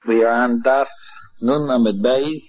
We are on Daf Nun Amid Beis.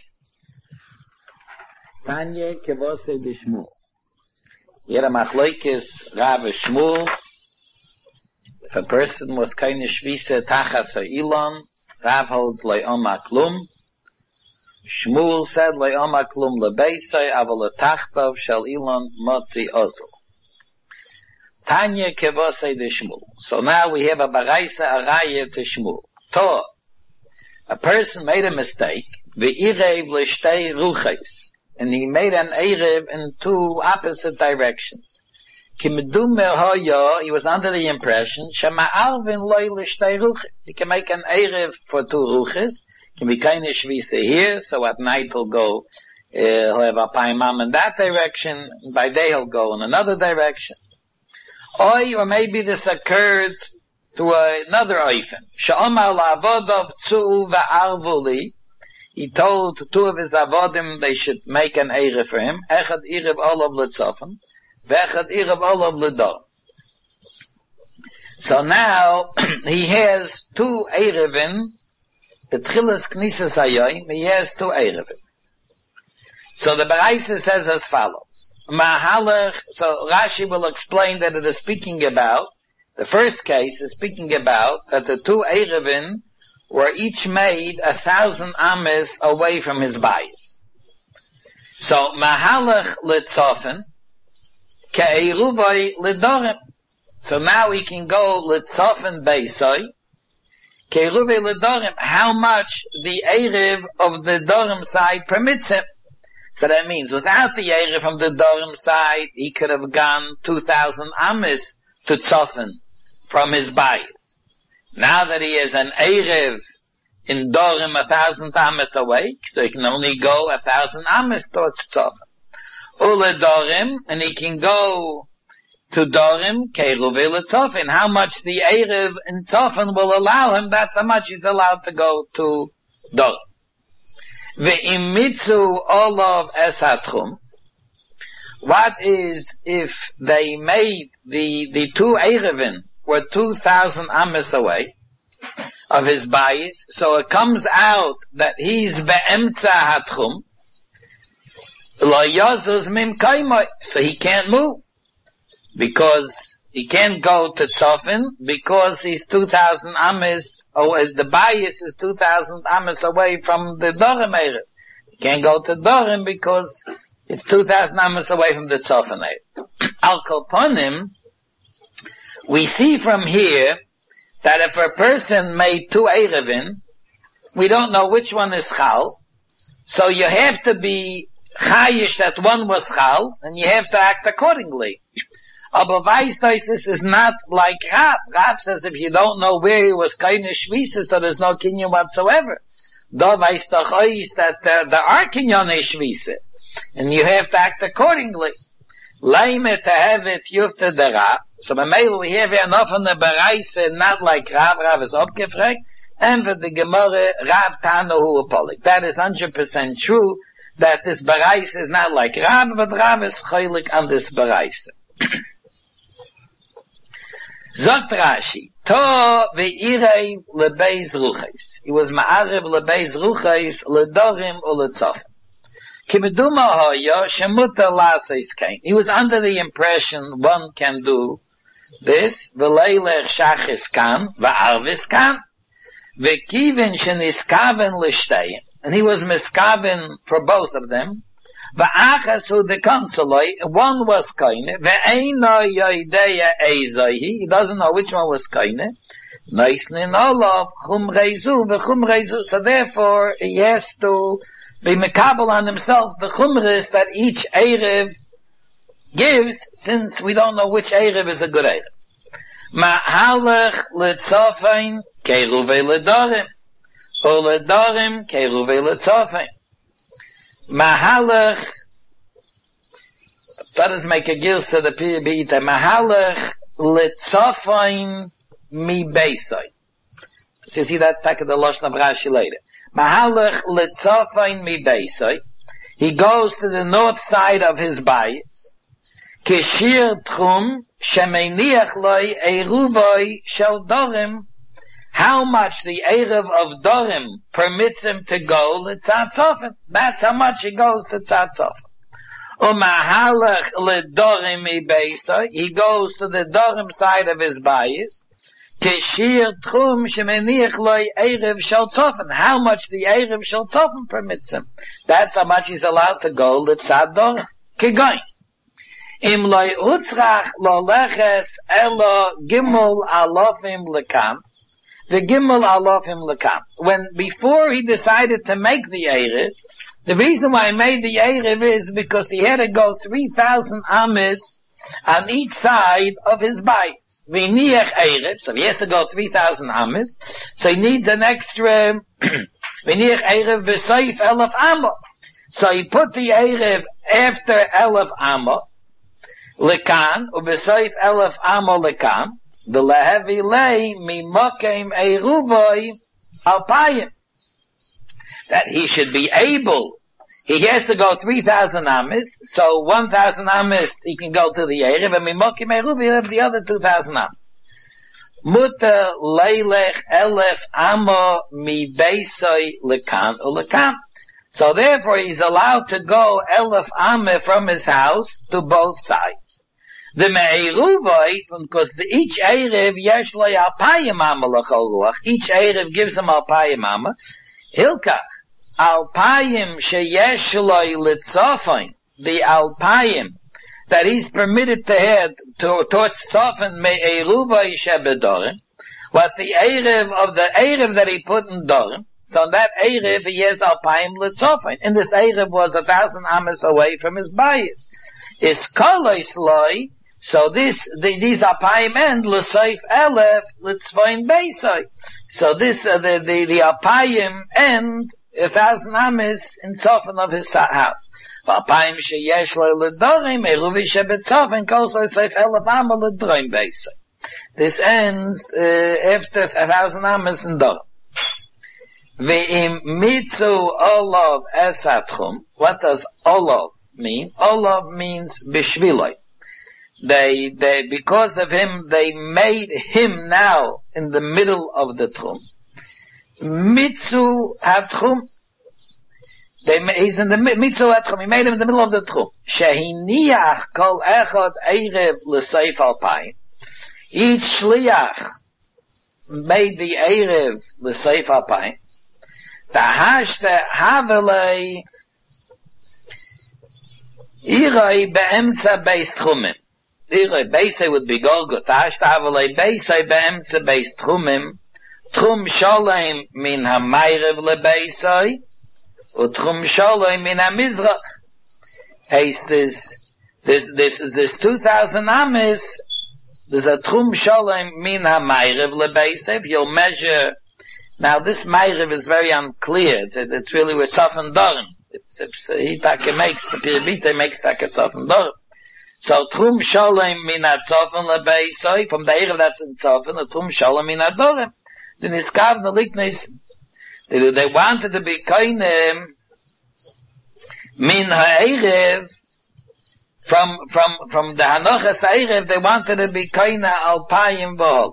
Tanya Kevose de Shmuel. Here Machloikis Rav Shmuel. If a person was keine Shvise Tachas Ilon, Rav holds Le'oma Klum. Shmuel said Le'oma Klum Lebeisai Aval Tachtov Shal Ilon Motzi Ozel. Tanya Kevose de Shmuel. So now we have a Baraisa Araya to Shmuel. To. A person made a mistake, ve'irev l'shtei ruches, and he made an erev in two opposite directions. Kimedumeh hoya, he was under the impression, shema'arvin loy l'shtei ruches. He can make an erev for two ruches, can be kind of shvisa here, so at night he'll go, he'll have a paimam in that direction, and by day he'll go in another direction. Or maybe this occurred to another oifen. Sha'omar la'avodov tzu'u va'arvuli. He told two of his avodim they should make an erev for him. Echad erev olav l'tzofim, ve'echad erev olav l'dor. So now, he has two erevim, betchilas knisas hayoim, he has two erevim. So the Baraisa says as follows. Mahalach, so Rashi will explain that it is speaking about, the first case is speaking about that the two Erevin were each made 1,000 ames away from his bayis. So, Mahalach litzofen, ke'eruvai lidorim. So now we can go litzofen beisoi, ke'eruvai lidorim, how much the Erev of the Dorim side permits him. So that means without the Erev from the Dorim side, he could have gone 2,000 ames to Tzofen from his bayis. Now that he is an Erev in Dorim 1,000 ames away, so he can only go 1,000 ames towards Tzofen. Ule Dorim, and he can go to Dorim, Keruve Tzofen. How much the Erev in Tzofen will allow him, that's how much he's allowed to go to Dorim. Ve'imitzu olav es hatchum. What is if they made the two Erevin were 2,000 ames away of his bayis, so it comes out that he's be'emtza hatchum, lo yazuz mim kaimoi, so he can't move, because he can't go to Tzofin, because he's 2,000 ames, the bayis is 2,000 ames away from the Dorim Erev. He can't go to Dorim because it's 2,000 ames away from the Tzofin Erev. Al Kolponim, we see from here that if a person made two Erevin, we don't know which one is Chal, so you have to be Chayish that one was Chal, and you have to act accordingly. Aber Weißdeutsch, this is not like Rav. Rav says if you don't know where he was keine Shvisa, so there's no kinyan whatsoever. Da weiß doch euch that there are kinyan Shvisa, and you have to act accordingly. Leime to have it yufte der Rav. So by mail we have enough on the Baraisa, not like Rav. Rav is abgefragt, and for the Gemara, Rav Tano hu apolik. That is 100% true, that this Baraisa is not like Rav, but Rav is choilik on this Baraisa. Zot Rashi, to ve'irev lebeis ruches. He was ma'arev lebeis ruches, ledorim u letzofim. Kimeduma hoya shemuta laseis kain. He was under the impression one can do this, v'leilech shachis kan, v'arvis kan, v'kivin sheniskaven l'shteyim. And he was miskaven for both of them. V'achasu de konsoloi, one was koine, ve'eino yoideya eizohi, he doesn't know which one was koine, noisnin olav, chum reizu, v'chum reizu, so therefore he has to be mekabel on himself the chumris that each Erev gives, since we don't know which Erev is a good Erev. Ma'halech letzofein, keruve ledorim, o ledorim, keruve letzofein. Mahalach, let us make a gill to the Piyabita, Mahalach litzofain mi beisai. So you see that back at the Lashon of Rashi later. Mahalach litzofain mi beisai. He goes to the north side of his bayis. Kishir tchum shemeniach loy eruvoi shel dorim how much the Erev of Dorim permits him to go L'tzad Tzofim. That's how much he goes to Tzad Tzofim. Umahalach leDorim ibeisa. He goes to the Dorim side of his bayis. Keshir tchum shemeniach loy Erev shel Tzofim. How much the Erev shel Tzofim permits him. That's how much he's allowed to go L'tzad Dorim. Kegoin. Im loy utzrach lo leches elo gimel alofim lekam. The gimel alofim lekam. When, before he decided to make the Erev, the reason why he made the Erev is because he had to go 3,000 amis on each side of his bayis. V'niach Erev, so he has to go 3,000 amis, so he needs an extra, v'niach Erev v'soif elef amo. So he put the Erev after elef amo, lekan, u'v'soif elef amo lekan, the lehevi lei mimokem eruvoy alpayim. That he should be able, he has to go 3,000 amis, so 1,000 amis he can go to the Erev, and mimokem eruvoy he'll have the other 2,000 amis. Mutter leilech elef amo mi beisoy lekan ulekan. So therefore he's allowed to go elef ame from his house to both sides. The me'eruvoi, because each Erev yesh lo alpayim ama l'chol ruach, each Erev gives him alpayim ama, hilkach, alpayim sheyesh lo litzofin, the alpayim, that he's permitted to head towards tzofin me'eruvoi shebedorim, what the Erev of the Erev that he put in Dorim, so that Erev he has alpayim litzofin, and this Erev was 1,000 amas away from his bayis. Is kolois loy, so these alpayim end l'soif elef l'tzvoin beisoy. So this the alpayim end 1,000 amis in tzofin of his house. Alpayim sheyesh lo l'dorim eruvi shebetzofin kol l'soif elef ama l'droim beisoy. This ends after 1,000 amis in dorim. Ve'im mitzu olav esatchum. What does olav mean? Olav means bishviloi. They, because of him, they made him now in the middle of the tchum. Mitzu atchum. He's in the mitzu atchum. He made him in the middle of the tchum. Shehiniach kol echad erev l'seif alpayim. Each shliach made the erev l'seif alpayim. Tahashte havelei iroi be'emtza beis tchumim. Iroi beisai would be Golgot. Tahashte havelei beisai be'emtza beis tchumim. Tchum sholem min hamayrev lebeisai. Utchum sholem min hamizrach. Hey, this 2,000 amis. There's a tchum sholem min hamayrev lebeisai. If you'll measure. Now this Ma'ariv is very unclear. It's really with Tzofim Dorim. He makes, the Piribite makes a Tzofim Dorim. So Trum Sholem min ha-Tzofim lebeisoi, from the Erev that's in Tzofim, the Trum Sholem min ha-Dorim. Then his Kav Neliknis, they wanted to be koinem min ha-Erev, from the Hanochas Erev, they wanted to be koina alpayim v'hol.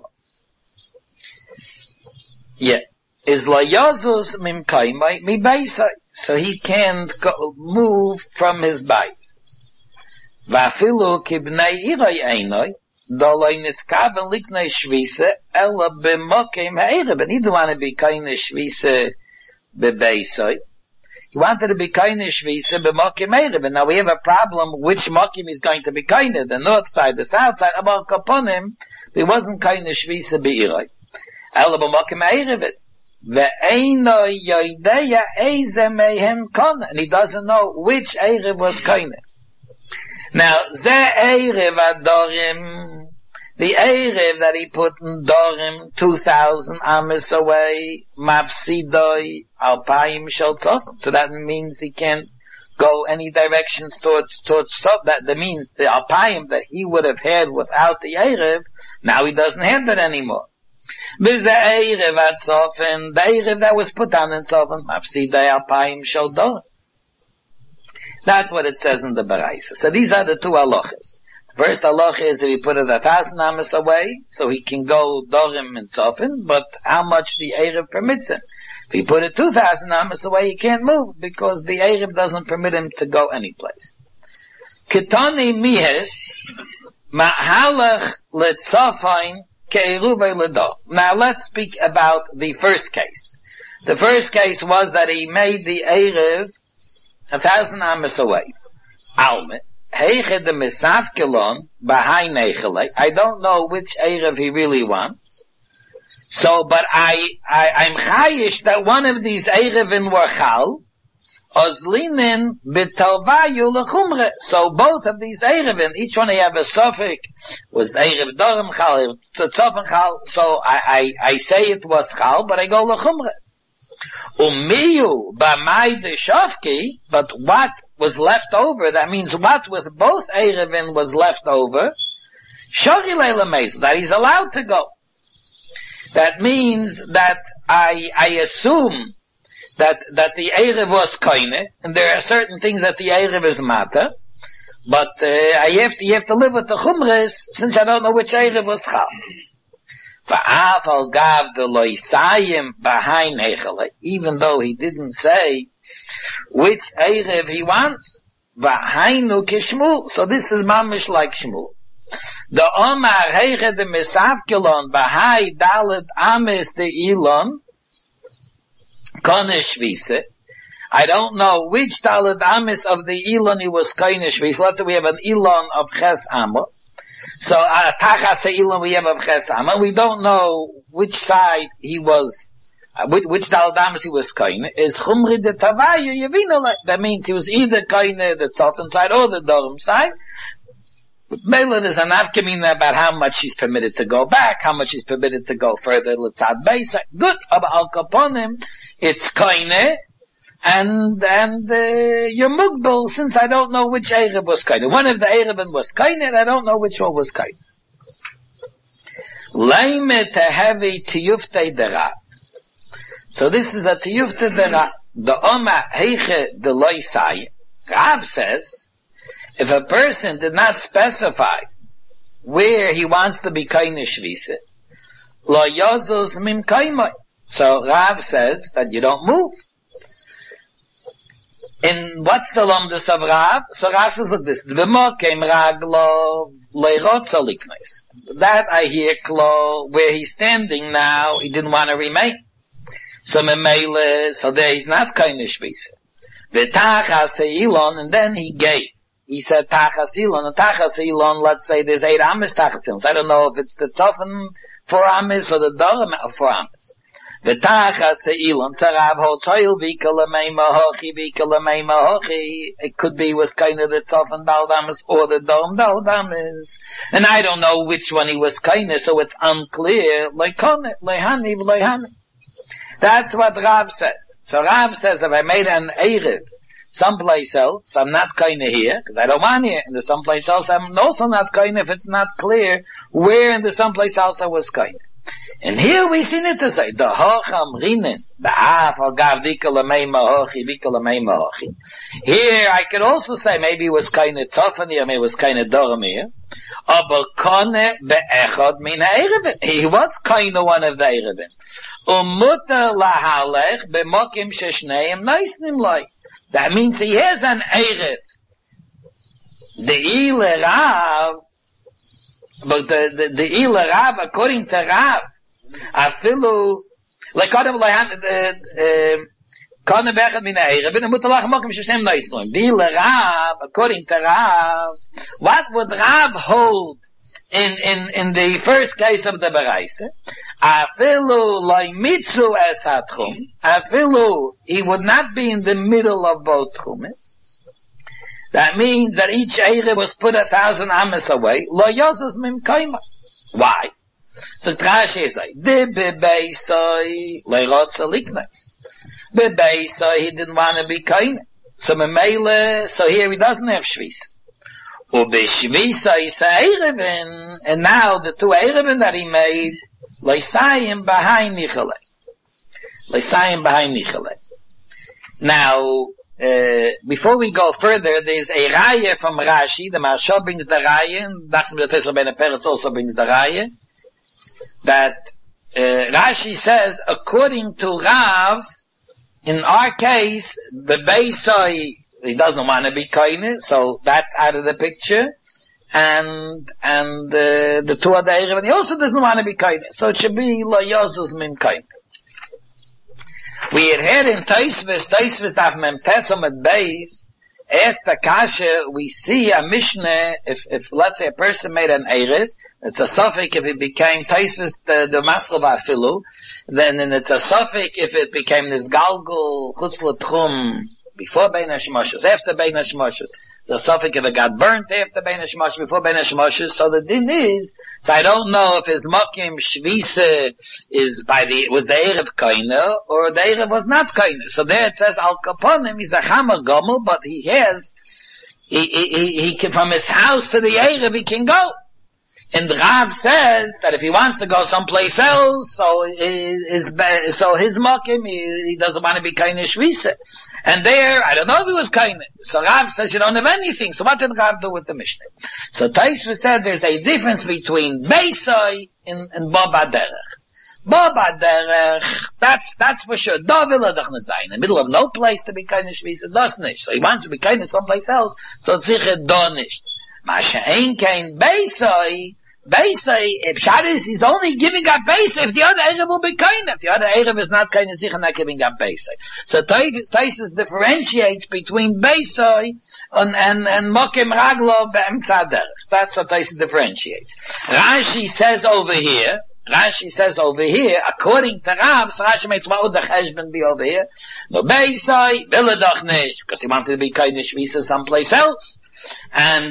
Yeah. Is la yazus mimkaimai mi beisai. So he can't move from his bait. Vafilu kibnei irai einoi, doloi niskaven liknei shvise, ela b'mokim ha'erev. And he didn't want to be kind of shvise b'beisai. He wanted to be kind of shvise b'mokim ha'erev. And now we have a problem which mokim is going to be kind of, the north side, the south side. About kaponim, he wasn't kind of shvise b'irai. Ela b'mokim ha'erev. And he doesn't know which Erev was koine. Now, ze Erev adorim, the Erev that he put in Dorim, 2,000 amis away, mafsidoi alpayim shel tzofim. So that means he can't go any directions towards tzofim. That means the alpayim that he would have had without the Erev, now he doesn't have that anymore. Biz the Erev at Tzofim, the Erev that was put on in Tzofim, mafsidei alpayim shel dorim. That's what it says in the Baraisa. So these are the two halachas. First halacha is that he put it 1,000 amas away, so he can go dorim and soften, but how much the Erev permits him. If he put it 2,000 amas away, he can't move, because the Erev doesn't permit him to go any place. Ketani mihesh, ma'halach letzofain ke'eruvei ledo. Now let's speak about the first case. The first case was that he made the Erev 1,000 amas away. Alme, heiche de misafkelon, bahai nechele. I don't know which Erev he really wants. So, but I'm chayish that one of these Erevin were chal, ozlinin b'talvayu lechumre. So both of these Erevin, each one they have a suffix, was Erev dorim chal, tzofan chal, so I say it was chal, but I go lechumre. Umiyu b'mai de shofki, but what was left over, that means what with both Erevin was left over, shogilei lemez, that he's allowed to go. That means that I assume that the Erev was koine, and there are certain things that the Erev is mata, but you have to live with the chumres, since I don't know which Erev was chal. Even though he didn't say which Erev he wants, so this is mamish like Shmuel. The Omar heiche de misafkelon bahai dalet ames de ilon kone shvise. I don't know which dalet ames of the ilon he was kone shvise. Let's say we have an ilon of ches amo. So tachas ilon we have of ches amo. We don't know which side he was, which dalet ames he was kone. Is chumri de tavayu yevino. That means he was either kone the tzofan side or the dorim side. Mela, there's an afkamina about how much he's permitted to go back, how much he's permitted to go further. Let's add base. Good. But al kaponim, it's koine, and you're mugbal, since I don't know which Erev was koine. One of the Erevin was koine, and I don't know which one was koine. Leime tehevi tiyufte dera. So this is a tiyufte dera. The Oma heiche de loisai. Rav says, if a person did not specify where he wants to be kaine shvise, lo yozuz mim kaimai. So Rav says that you don't move. In what's the lomdus of Rav? So Rav says like this: B'mokem raglo leirotza liknes. That I hear klo where he's standing now. He didn't want to remain. So memele, so there he's not kaine shvise. V'tachas teilon, and then he gave. He said tachas ilon, and tachas ilon, let's say there's 8 amis tachas ilon. So I don't know if it's the tzofan 4 amis or the dorim 4 amis. The tachas ilon, Rav holds hoil vika lemei mahochi, vika lemei mahochi. It could be was kind of the tzofan dal amis or the dorim dal amis. And I don't know which one he was kind of, so it's unclear. Leikone, leihani, leihani. That's what Rav says. So Rav says if I made an Erev someplace else, I'm not kind of here, because I don't want here. And there's someplace else, I'm also not kind if it's not clear where in the someplace else I was kind. And here we see it to say, the hocham rinen, the af al gav dika lemei mahochi, dika lemei mahochi. Here I could also say maybe it was kind of tzofan here, maybe it was kind of dorim here. Aber kone be'echad min ha'erevin. He was kind of one of the erevin. Umuta lahalech be'mokim sheshneim neisnim loy. That means he has an Erev. The Ile Rav, but the Ile Rav, according to Rav, afilu, like Kodem Lehan, Kodem Bechad Min Erev, and Mutalach Mokim Sheshem Neisnoim. The Ile Rav, according to Rav, what would Rav hold in the first case of the Beraise? Afilu loimitzu es hatchum. Afilu, he would not be in the middle of both tchumes. That means that each Erev was put 1,000 amas away. Lo yozus mim kaima. Why? So Trashi is like, de bebeisoi leirotza likne. Bebeisoi, he didn't want to be kaina. So memele, so here he doesn't have shvis. Ubeshvisa is Erevin, and now the 2 Erevin that he made, Leisayim behind Nichele. Leisayim behind Nichele. Now, before we go further, there's a raya from Rashi. The Maharsha brings the raya, and Nachman the Tosfos Rabbeinu Peretz also brings the raya, that Rashi says, according to Rav, in our case, the Beisai, he doesn't want to be koine, so that's out of the picture, and the two other Erev, and he also doesn't want to be koine, so it should be lo yozus min koine. We had heard in Tosfos Daf Mem Tesam at Beis, asked the Kasha, we see a Mishnah, if let's say a person made an Erev, it's a suffix if it became Tosfos the Maschel Ba'afilu, then it's a suffix if it became this Galgul Chutz L'Tchum before Bein HaShemoshes, after Bein HaShemoshes. The suffix if it got burnt after Bein HaShemoshes, before Bein HaShemoshes. So the din is, so I don't know if his Mokim Shvisa is was the Erev Koine, or the Erev was not Koine. So there it says, Al Kaponim, he's a Chamar Gomel, but he can, from his house to the Erev, he can go. And Rav says that if he wants to go someplace else, so his Mokim, he doesn't want to be Koine Shvisa. And there, I don't know if he was Koine. So Rav says you don't have anything. So what did Rav do with the Mishnah? So Tosfos said there's a difference between Beisai and Bo Baderech. Bo Baderech, that's for sure. Da will doch nicht sein. In the middle of no place to be Koine Shvisa, das nicht. So he wants to be Koine someplace else, so it's sicher da nicht. Masha ein kein Beisai, if Shabbos is only giving up Beisai, if the other Erev will be Koine. If the other Erev is not Koine, sicher not giving up Beisai. So Tosfos differentiates between Beisai and Mokim Raglo Be'emtza Derech. That's what Tosfos differentiates. Rashi says over here, according to Rav, so Rashi makes what would the Cheshbon be over here? No Beisai, will it doch nicht, because he wanted to be Koine Shvisa someplace else. And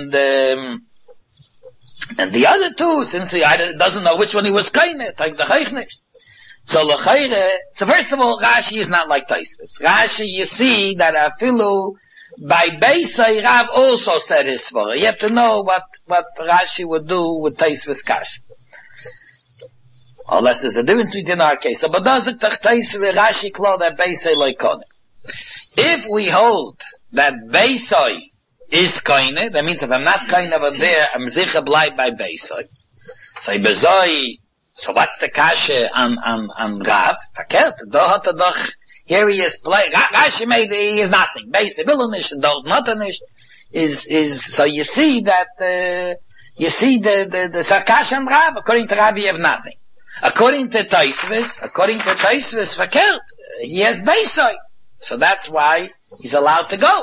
the other two, since he doesn't know which one he was Koine, take the Chaychnish. So first of all, Rashi is not like Tosfos. Rashi, you see that Afilu, by Beisai, Rav also said his svara. You have to know what Rashi would do with Tosfos Kash. Unless there's a difference between our case. So, but does it Rashi call that Beisai like Koine? If we hold that Beisai is Koine, that means if I'm not Koine over there, I'm sicher bleib by Beisai. So what's the kasha on Rav? Verkehrt, doch, here he is play. Rashi made, he is nothing. Beisai will nicht, and those nothing is, so you see that, the Sarkash and Rav, according to Rav, you have nothing. According to Tosfos, verkehrt, he has Beisai. So that's why he's allowed to go.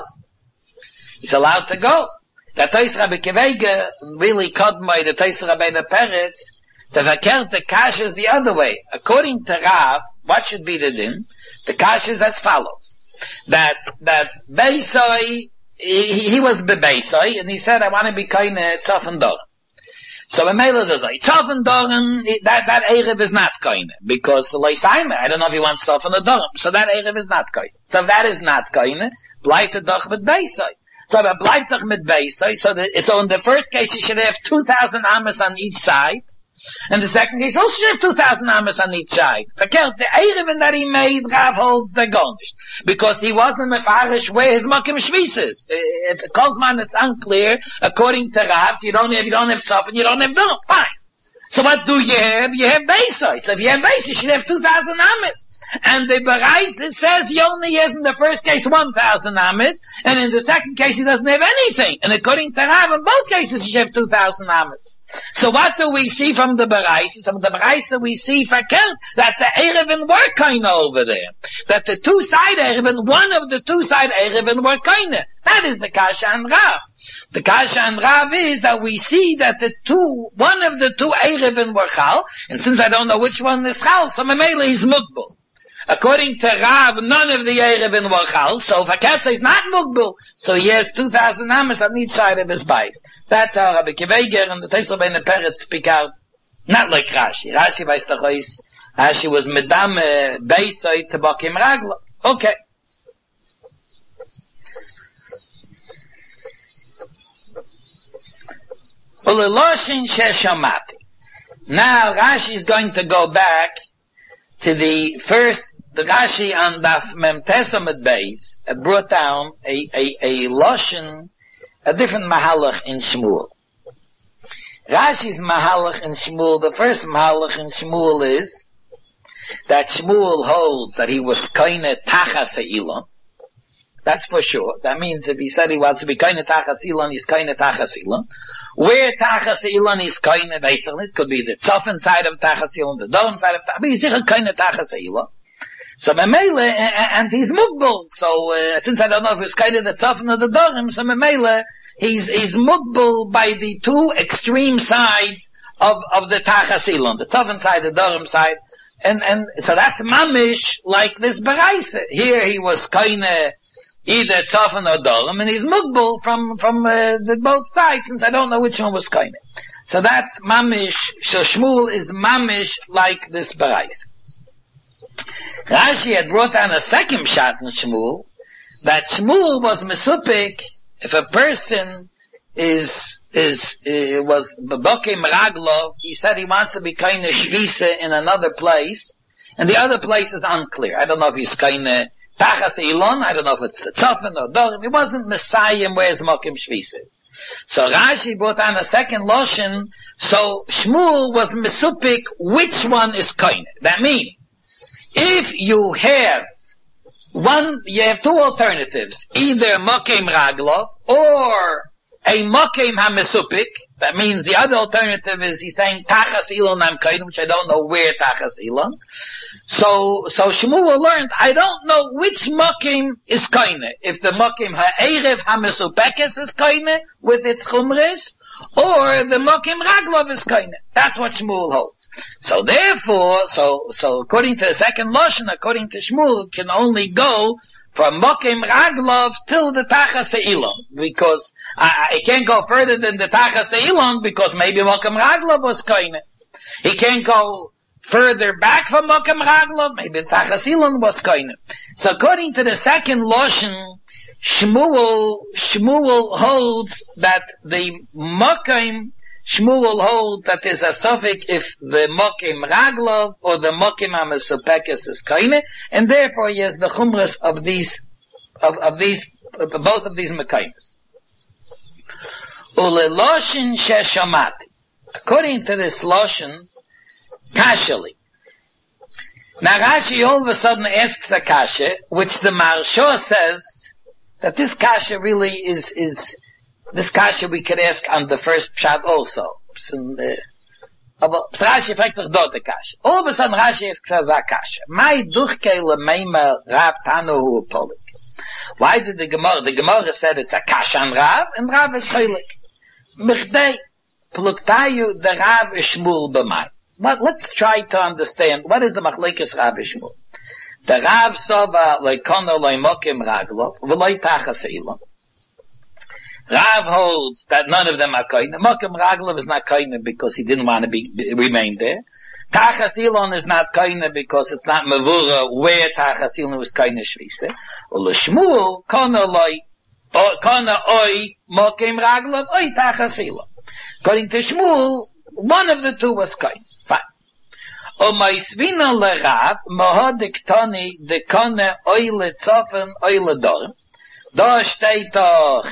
The Tosfos Rabbi Kivega really caught by the Tosfos Rabbeinu Peretz, the verkehrt, the kash is the other way. According to Rav, what should be the din? The kash is as follows. That Beisai, he was Beisai, and he said, I want to be Koine Tzof and Doren. So when Mela says, Tzof and Doren, that Erev is not Koine, because I don't know if he wants Tzof and Doren, so that Erev is not Koine. So if that is not Koine, bleibt doch mit Beisai. So that bleibt doch mit Beisai, so in the first case you should have 2,000 amas on each side, and the second case also should have 2,000 amas on each side. Verkehrt, the Erev that he made, Rav holds the garnished, because he wasn't mefarish where his Mokim Shvis is. If the Kozman is unclear, according to Rav, you don't have Tzof and you don't have Dom. Fine. So what do you have? You have Beisai. So if you have Beisai, you should have 2,000 amas. And the Bereis says he only has in the first case 1,000 amas, and in the second case he doesn't have anything. And according to Rav, in both cases you have 2,000 amas. So what do we see from the Bereis? From the Bereis we see verkehrt that the Erevin were Koine over there. That the two-side Erevin, one of the two-side Erevin were Koine. That is the Kasha and Rav. The Kasha and Rav is that we see that one of the two Erevin were Chal, and since I don't know which one is Chal, so Mamela is Mukbul. According to Rav, none of the Erevin were Chal, so Fakatsa is not Mukbul, so he has 2,000 amas on each side of his bite. That's how Rabbi Kiveger and the Tosfos Rabbeinu Peretz speak out, not like Rashi. Rashi weiß doch is, Rashi was Medam Beisai to Bokim Ragla. Okay. Uleloshin Sheshamati. Now Rashi is going to go back to the first the Rashi on Daf Mem Tesamet Beis brought down a Loshen, a different Mahalach in Shmuel. Rashi's Mahalach in Shmuel, the first Mahalach in Shmuel is that Shmuel holds that he was Koine Tachas Elon. That's for sure. That means if he said he wants to be Koine Tachas Elon, he's Koine Tachas Elon. Where Tachas Elon is Koine, basically, it could be the Tzofen side of Tachas Elon, the Dom side of Tachas Elon, but he's Koine Tachas Elon. So Memele, and he's Mugbal. So, since I don't know if it's Koine the Tzofen or the Dorim, so Memele, he's Mugbal by the two extreme sides of the Tachas Elon, the Tzofen side, the Dorim side. And so that's mamish like this baraisa. Here he was Koine either Tzofen or Dorim, and he's Mugbal from the both sides, since I don't know which one was Koine. So that's mamish, so Shmuel is mamish like this baraisa. Rashi had brought down a second shot in Shmuel, that Shmuel was mesupik if a person was Bokim Raglov, he said he wants to be kind of Shvisa in another place, and the other place is unclear. I don't know if he's kind of Tachas Elon, I don't know if it's the Tzofen or Dorim, he wasn't Messiah where's Mokim Shvisa is. So Rashi brought on a second Loshen, so Shmuel was mesupik which one is kind. That means, if you have two alternatives, either Mokim Raglov or a Mokim HaMesupik. That means the other alternative is he's saying Tachas Elon I'm Koine, which I don't know where Tachas Elon. So Shmuel learned, I don't know which Mokim is Koine. If the Mokim HaErev HaMesupekes is Koine with its Chumres, or the Mokim Raglov is Koine. That's what Shmuel holds. So therefore, so according to the second Loshen, according to Shmuel, it can only go from Mokim Raglov till the Tachas Elon, because I can't go further than the Tachas Elon, because maybe Mokim Raglov was Koine. He can't go further back from Mokim Raglov, maybe Tachas Elon was Koine. So according to the second Loshen, Shmuel holds that the Mokim, Shmuel holds that there's a suffix if the Mokim Raglov or the Mokim HaMesupekes is Koine, and therefore he has the chumras of both of these Mekaimes. Uleloshin sheshamati. According to this Loshen, Kashali. Now Rashi all of a sudden asks a kasha, which the Maharsha says that this kasha really is this kasha we could ask on the first pshat also. Rashi fragt doch dort the kasha. All of a sudden Rashi asks a kasha. Mai duchke lemeima Rav Tanu hu polik. Why did the Gemara said it's a kasha on Rav, and Rav is cholik. Michdei pluktayu the Rav is Shmuel b'mai. But let's try to understand what is the machlekes Rav is Shmuel. The Rav sova leikono leimokim Raglov v'loi Tachas Elon. Rav holds that none of them are koine. Mokim Raglov is not koine because he didn't want to remain there. Tachas Elon is not koine because it's not mevura where Tachas Elon was koine shvisa. Ul Shmuel kono oi mokim Raglov oi Tachas Elon. According to Shmuel, one of the two was koine. Fine. O maisvina lerav mohodik toni de kone oi le tzofen oi le dorim. Da steht doch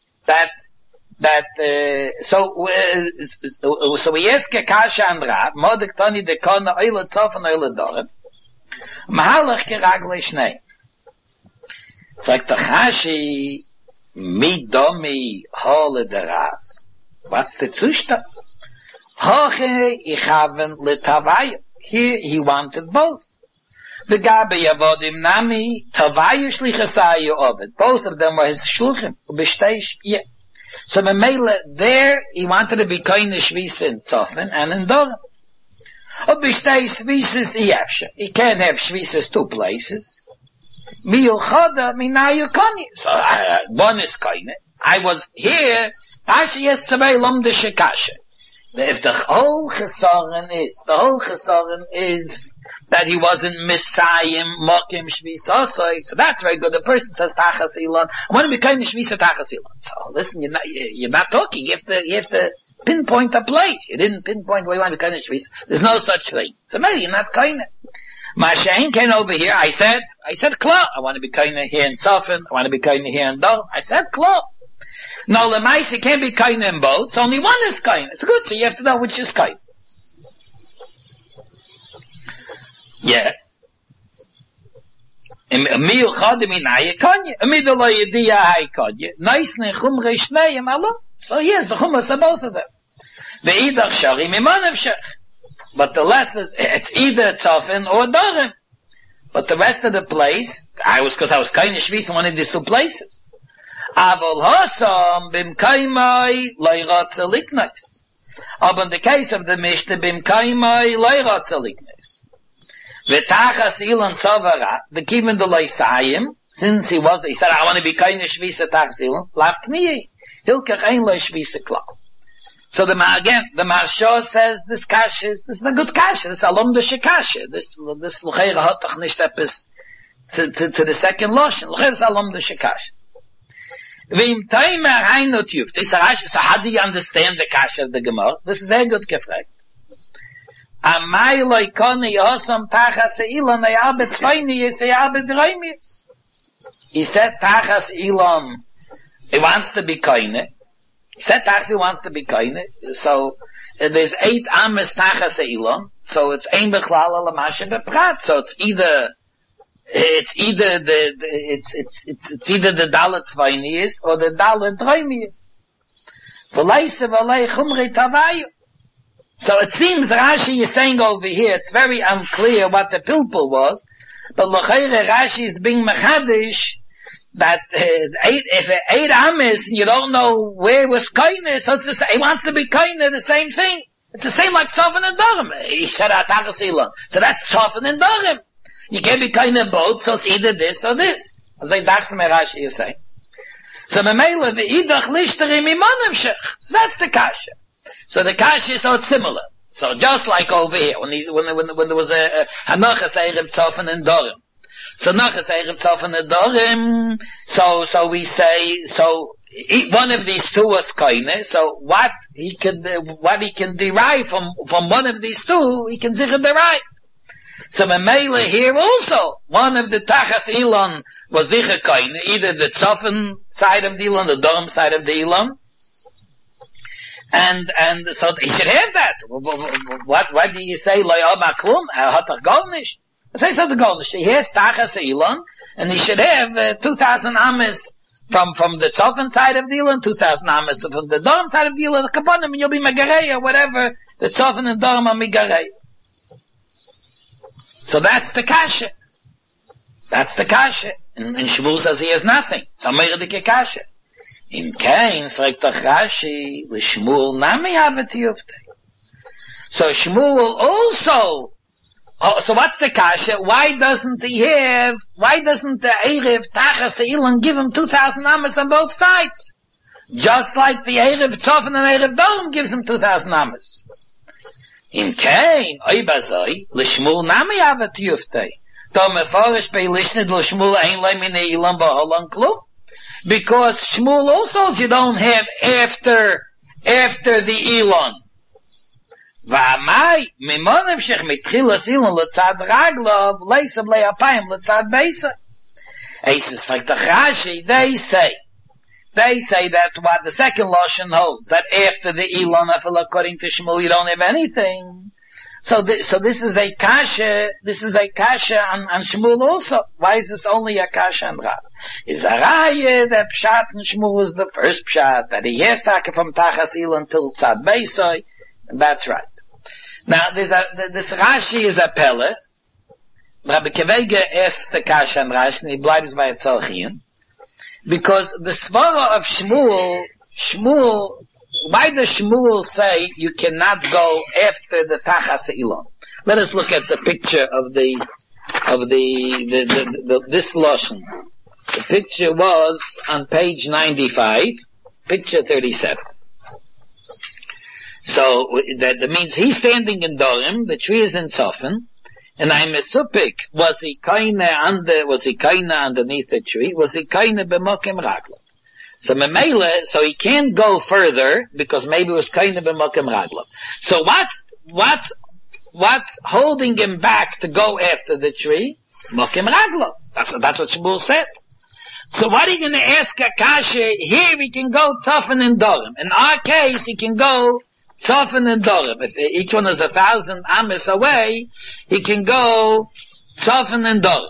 so we ask a kasha and Rav, modik toni de kone oi le tzofen oi le dorim. Mahalach ke ragle shnei. Sagt doch Rashi, mi domi hole der Rav. What's the zustand? Hoche ich haben le tavayim. Here he wanted both. The Gabi Avodim Nami, Tavayu Shlichasayu Ovid. Both of them were his Shluchim. Ubishteish, yeah. So Memele, there he wanted to be Koine Shvisa in Tzofen and in Dorim. Ubishteish Shvisa is Yefsha. He can't have Shvisas two places. Miyul Choda, Minayu Koni. So one is Koine. I was here, Ashi Yes Tzavei Lom de Shekasha. If the whole chesaron is that he wasn't Messiah, Mokim, Shvisa, so that's very good. The person says Tachas Elon. I want to be kind of Shvisa Tachas Elon. So listen, you're not talking. You have to pinpoint a place. You didn't pinpoint where you want to be kind of Shvisa. There's no such thing. So maybe you're not kind of. Mashain came over here, I said, Kla. I want to be kaina here in Sofin, I want to be kaina here in Dor. I said Kla. No, Lemaisi can't be kaina in both, so only one is kaina. It's good, so you have to know which is kaina. Yeah. Emil Chadimi Naya Kanya. Emil Lo Yediya Hai Kanya. Nice ne Chumre Shneim Allah. So yes, the Chumas are both of them. The Idach Shari Mimanev Shech. But the last is, it's either Tzofin or Dorim. But the rest of the place, because I was kind of Shvis in one of these two places. Aval Hossam Bim Kaimai Leiratze Liknais. Aber in the case of the Mishnah, Bim Kaimai Leiratze Liknais. V'tachas Ilan Savara, the Kivin de Leisayim, since he said, I want to be kind of Shvis at Tachas Ilan, lacht me. Hilkach ein Lei Shvis at Klau. So the Maharsha says this is a good kasha, this alum de shekasha, this l'cheira hat doch nicht etwas to the second lotion, l'cheira is alum de shekasha. V'im taimer heinot yuft, so how do you understand the kasha of the Gemara? This is very good gefragt. Amai loy koni yosam tachas ilan ayabet tzvayni yis ayabet reimis. He said tachas ilan, he wants to be koine. He said Tachsi wants to be kaine, so there's 8 ames tachas eilon, so it's ein bechlal ala mashe beprat, so it's either the dalet tzvaynius or the dalet dreimius. V'leise v'lei chumrei tavayu. So it seems Rashi is saying over here, it's very unclear what the pilpul was, but l'cheire Rashi is being mechadish, that if 8 ames, you don't know where was kaina, so it's the same, he wants to be kaina, the same thing. It's the same like Tzofin and Dorim. He said Atachas Ilan. So that's Tzofin and Dorim. You can't be kaina both, so it's either this or this. As I Dachs Rashi is saying. So Memela, the Idach Lishteri Mimanim Shech. So that's the kasha. So the kasha is so similar. So just like over here, when there was a Hanachas Erev Tzofin and Dorim. So nachas Erev Tzofin and Dorim, so we say, so one of these two was kaine, so what he can derive from one of these two, he can sicher derive. So Memele here also, one of the Tachas Ilan was sicher kaine, either the Tzofin side of the Ilan, the Dorim side of the Ilan, and so he should have that. What do you say, Lo Yoma Klum, hat golnish? I say the golnish, he has Tachas Ilan, and he should have 2,000 ames from the Tzofin side of the Ilan, 2,000 ames from the Dorim side of the Ilan, the Kaponim, and you'll be Megarei, or whatever, the Tzofin and Dorim are Megarei. So that's the kasha. That's the kasha. And Shmuel says he has nothing. So Meredike kasha. In Kain, fragt doch Rashi, Shmuel nami havet yufte. So Shmuel also, so what's the kasha? Why doesn't the Erev Tachas Ilan give him 2,000 ames on both sides? Just like the Erev Tzofin and Erev Dorim gives him 2,000 ames. In Kain, oi bazoi, l'shmul nami havet yuftei. Do meforish bei lishnid l'shmul ein lei mine ilan ba'olam klum. Because Shmuel also you don't have after the Ilan. Va'amai, mimonim shech mitchilas Ilan l'tzad raglav, leisab le'apayim l'tzad beisa. Eises fragt Rashi, they say that what the second Lashon holds, that after the Ilan, according to Shmuel, you don't have anything. So this is a kasha on Shmuel also. Why is this only a kasha on Rav? Is a raya that Pshat in Shmuel is the first Pshat, that he has taken from Tachas Ilan till Tzad Beisoi, and that's right. Now, this Rashi is a pelle. Rabbi Kevega asks the kasha on Rashi, and he bleibt by Tzolchien. Because the svara of Shmuel, why does Shmuel say you cannot go after the Tachas Ilan? Let us look at the picture of this Lashon. The picture was on page 95, picture 37. So that means he's standing in Dorim, the tree is in Tzofin, and I'm a supik, was he kaina underneath the tree? Was he kaina b'mokim raglav? So memele, so he can't go further because maybe it was kaina b'mokim raglav. So what's holding him back to go after the tree? Mokim Raglo. That's what Shmuel said. So what are you going to ask Akasha? Here we can go Tzafin and Dorim. In our case, he can go Tzafin and Dorim. If each one is 1,000 amis away, he can go Tzafin and Dorim.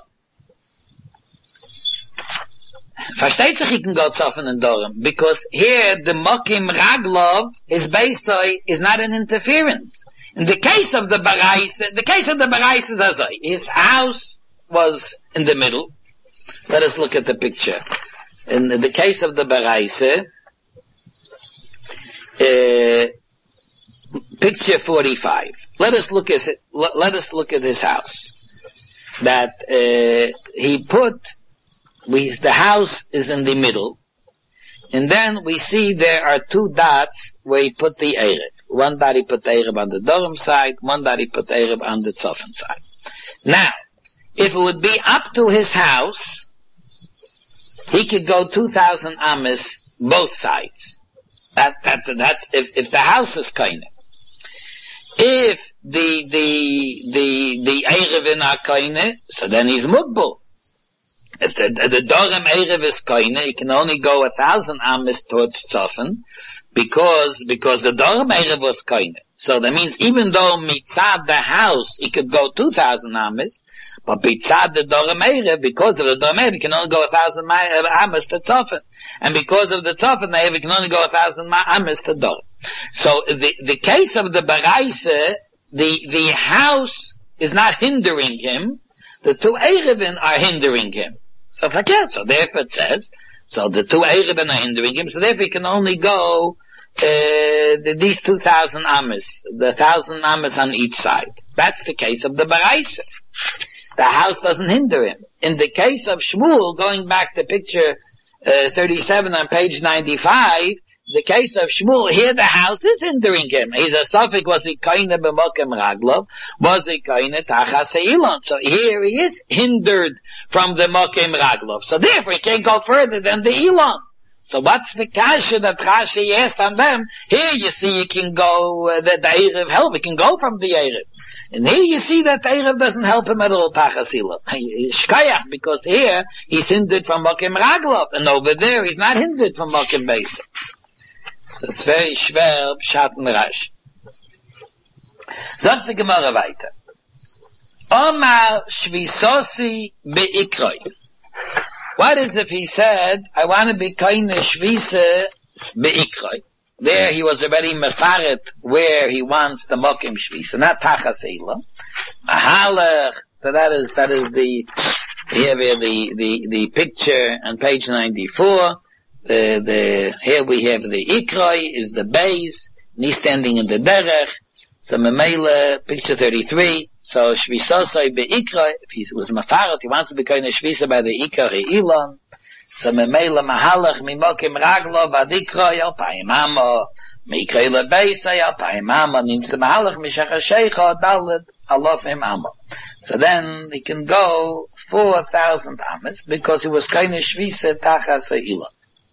Versteht sich, he can go Tzafin and Dorim. Because here, the Mokim Raglov is not an interference. In the case of the Barais is as his house was in the middle. Let us look at the picture. In the case of the Barais, picture 45. Let us look at his house. That the house is in the middle, and then we see there are two dots where he put the Erev. One dot he put the Erev on the Dorim side, one dot he put the Erev on the Tzofan side. Now, if it would be up to his house, he could go 2,000 amis both sides. That's if the house is kind of. If the Erev are kind, so then he's Mukbul. If the Dorim Erev is koine, he can only go 1,000 amis towards Tzofan, because the Dorim Erev was koine. So that means even though mitzad the house, he could go 2,000 amis, but mitzad the Dorim Erev, because of the Dorim Erev, he can only go 1,000 amis to Tzofan. And because of the Tzofan Erev, he can only go 1,000 amis to Dorim. So the case of the Baraise, the house is not hindering him, the two Erevin are hindering him. So therefore it says, so the two Erevin are hindering him, so therefore he can only go, these 2,000 amis, the 1,000 amis on each side. That's the case of the Baraisa. The house doesn't hinder him. In the case of Shmuel, going back to picture, 37 on page 95, the case of Shmuel, here the house is hindering him. He's a suffix, was he koine b'mokem raglov, was he koine tachas elon. So here he is hindered from the mokem raglov. So therefore he can't go further than the elon. So what's the kasha that Rashi asked on them? Here you see you can go, the Erev help, he can go from the Erev. And here you see that the Erev doesn't help him at all, tachas elon. Shkayach, because here he's hindered from mokem raglov, and over there he's not hindered from mokem beis. It's very schwer, Pshat und Rasch. Sagt die Gemara weiter. Omar Shvisosi be'ikroi. What is if he said, I want to be koine Shvisa be'ikroi? There he was already mefaret where he wants the mokim Shvisa, not Tachas Eila. Mahalach, so that is the picture on page 94. Here we have the Ikroi, is the base, and he's standing in the derech. So Memela, picture 33. So Shvisosai be'ikroi, if he was mafaret, he wants to be koine Shvisa by the Ikroi Elon. So Memela mahalach mimokim raglo vadikroi al paimamo, mikroi lebeisai al paimamo, nims the mahalach mishachashecha dalet alof imamo. So then he can go 4,000 amis, because he was koine Shvisa tachas Elon.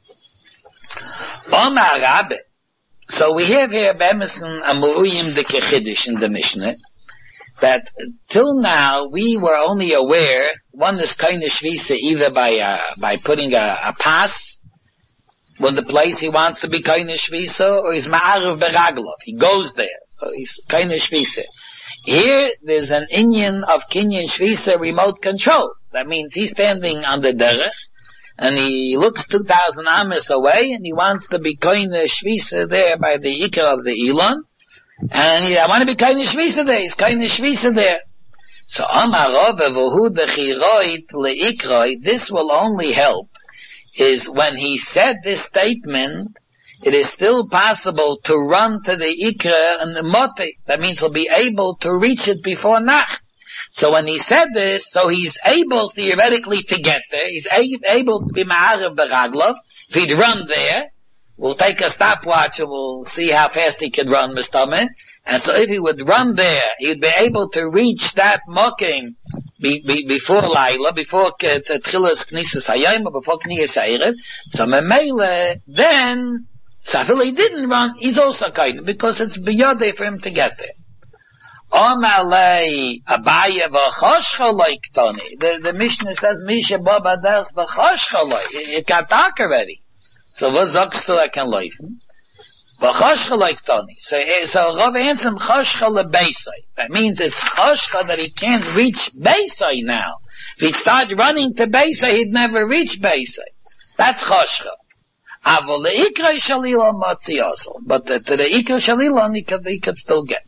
Omar Rabbe. So we have here B'Emerson Amuruyim de Kechidish in the Mishnah, that till now we were only aware one is kind of Shvisa either by putting a pass when the place he wants to be kind of Shvisa, or he's Ma'arav Beraglov. He goes there, so he's kind of Shvisa. Here there's an inyan of Kinyan Shvisa remote control. That means he's standing on the derech, and he looks 2,000 amis away, and he wants to be koine Shvisa there by the Ikar of the Elon. And I want to be koine Shvisa there. He's koine Shvisa there. So Amar Rove v'hu dechiroit leikroi. This will only help is when he said this statement. It is still possible to run to the Ikra and the Mote. That means he'll be able to reach it before Nach. So when he said this, so he's able theoretically to get there. He's able to be Ma'arav Beraglov. If he'd run there, we'll take a stopwatch and we'll see how fast he can run, Mr. And so if he would run there, he'd be able to reach that Mokim before Laila, before Tchilas Knisas Hayom, before Knisas Erev. So Memele, then, so if he didn't run, he's also kind, because it's beyond for him to get there. Omalei Abaya v'choshchaloi ktoni. The Mishnah says, Misha Baba derch v'choshchaloi. It got dark already. So what sagst du, can laufen? V'choshchaloi ktoni. So Rav answered choshchal lebeisai. That means it's choshchal that he can't reach beisai now. If he'd start running to beisai, he'd never reach beisai. That's choshchal. Avol le'ikra shalila motzi also. But to the ikra shalila, he could still get.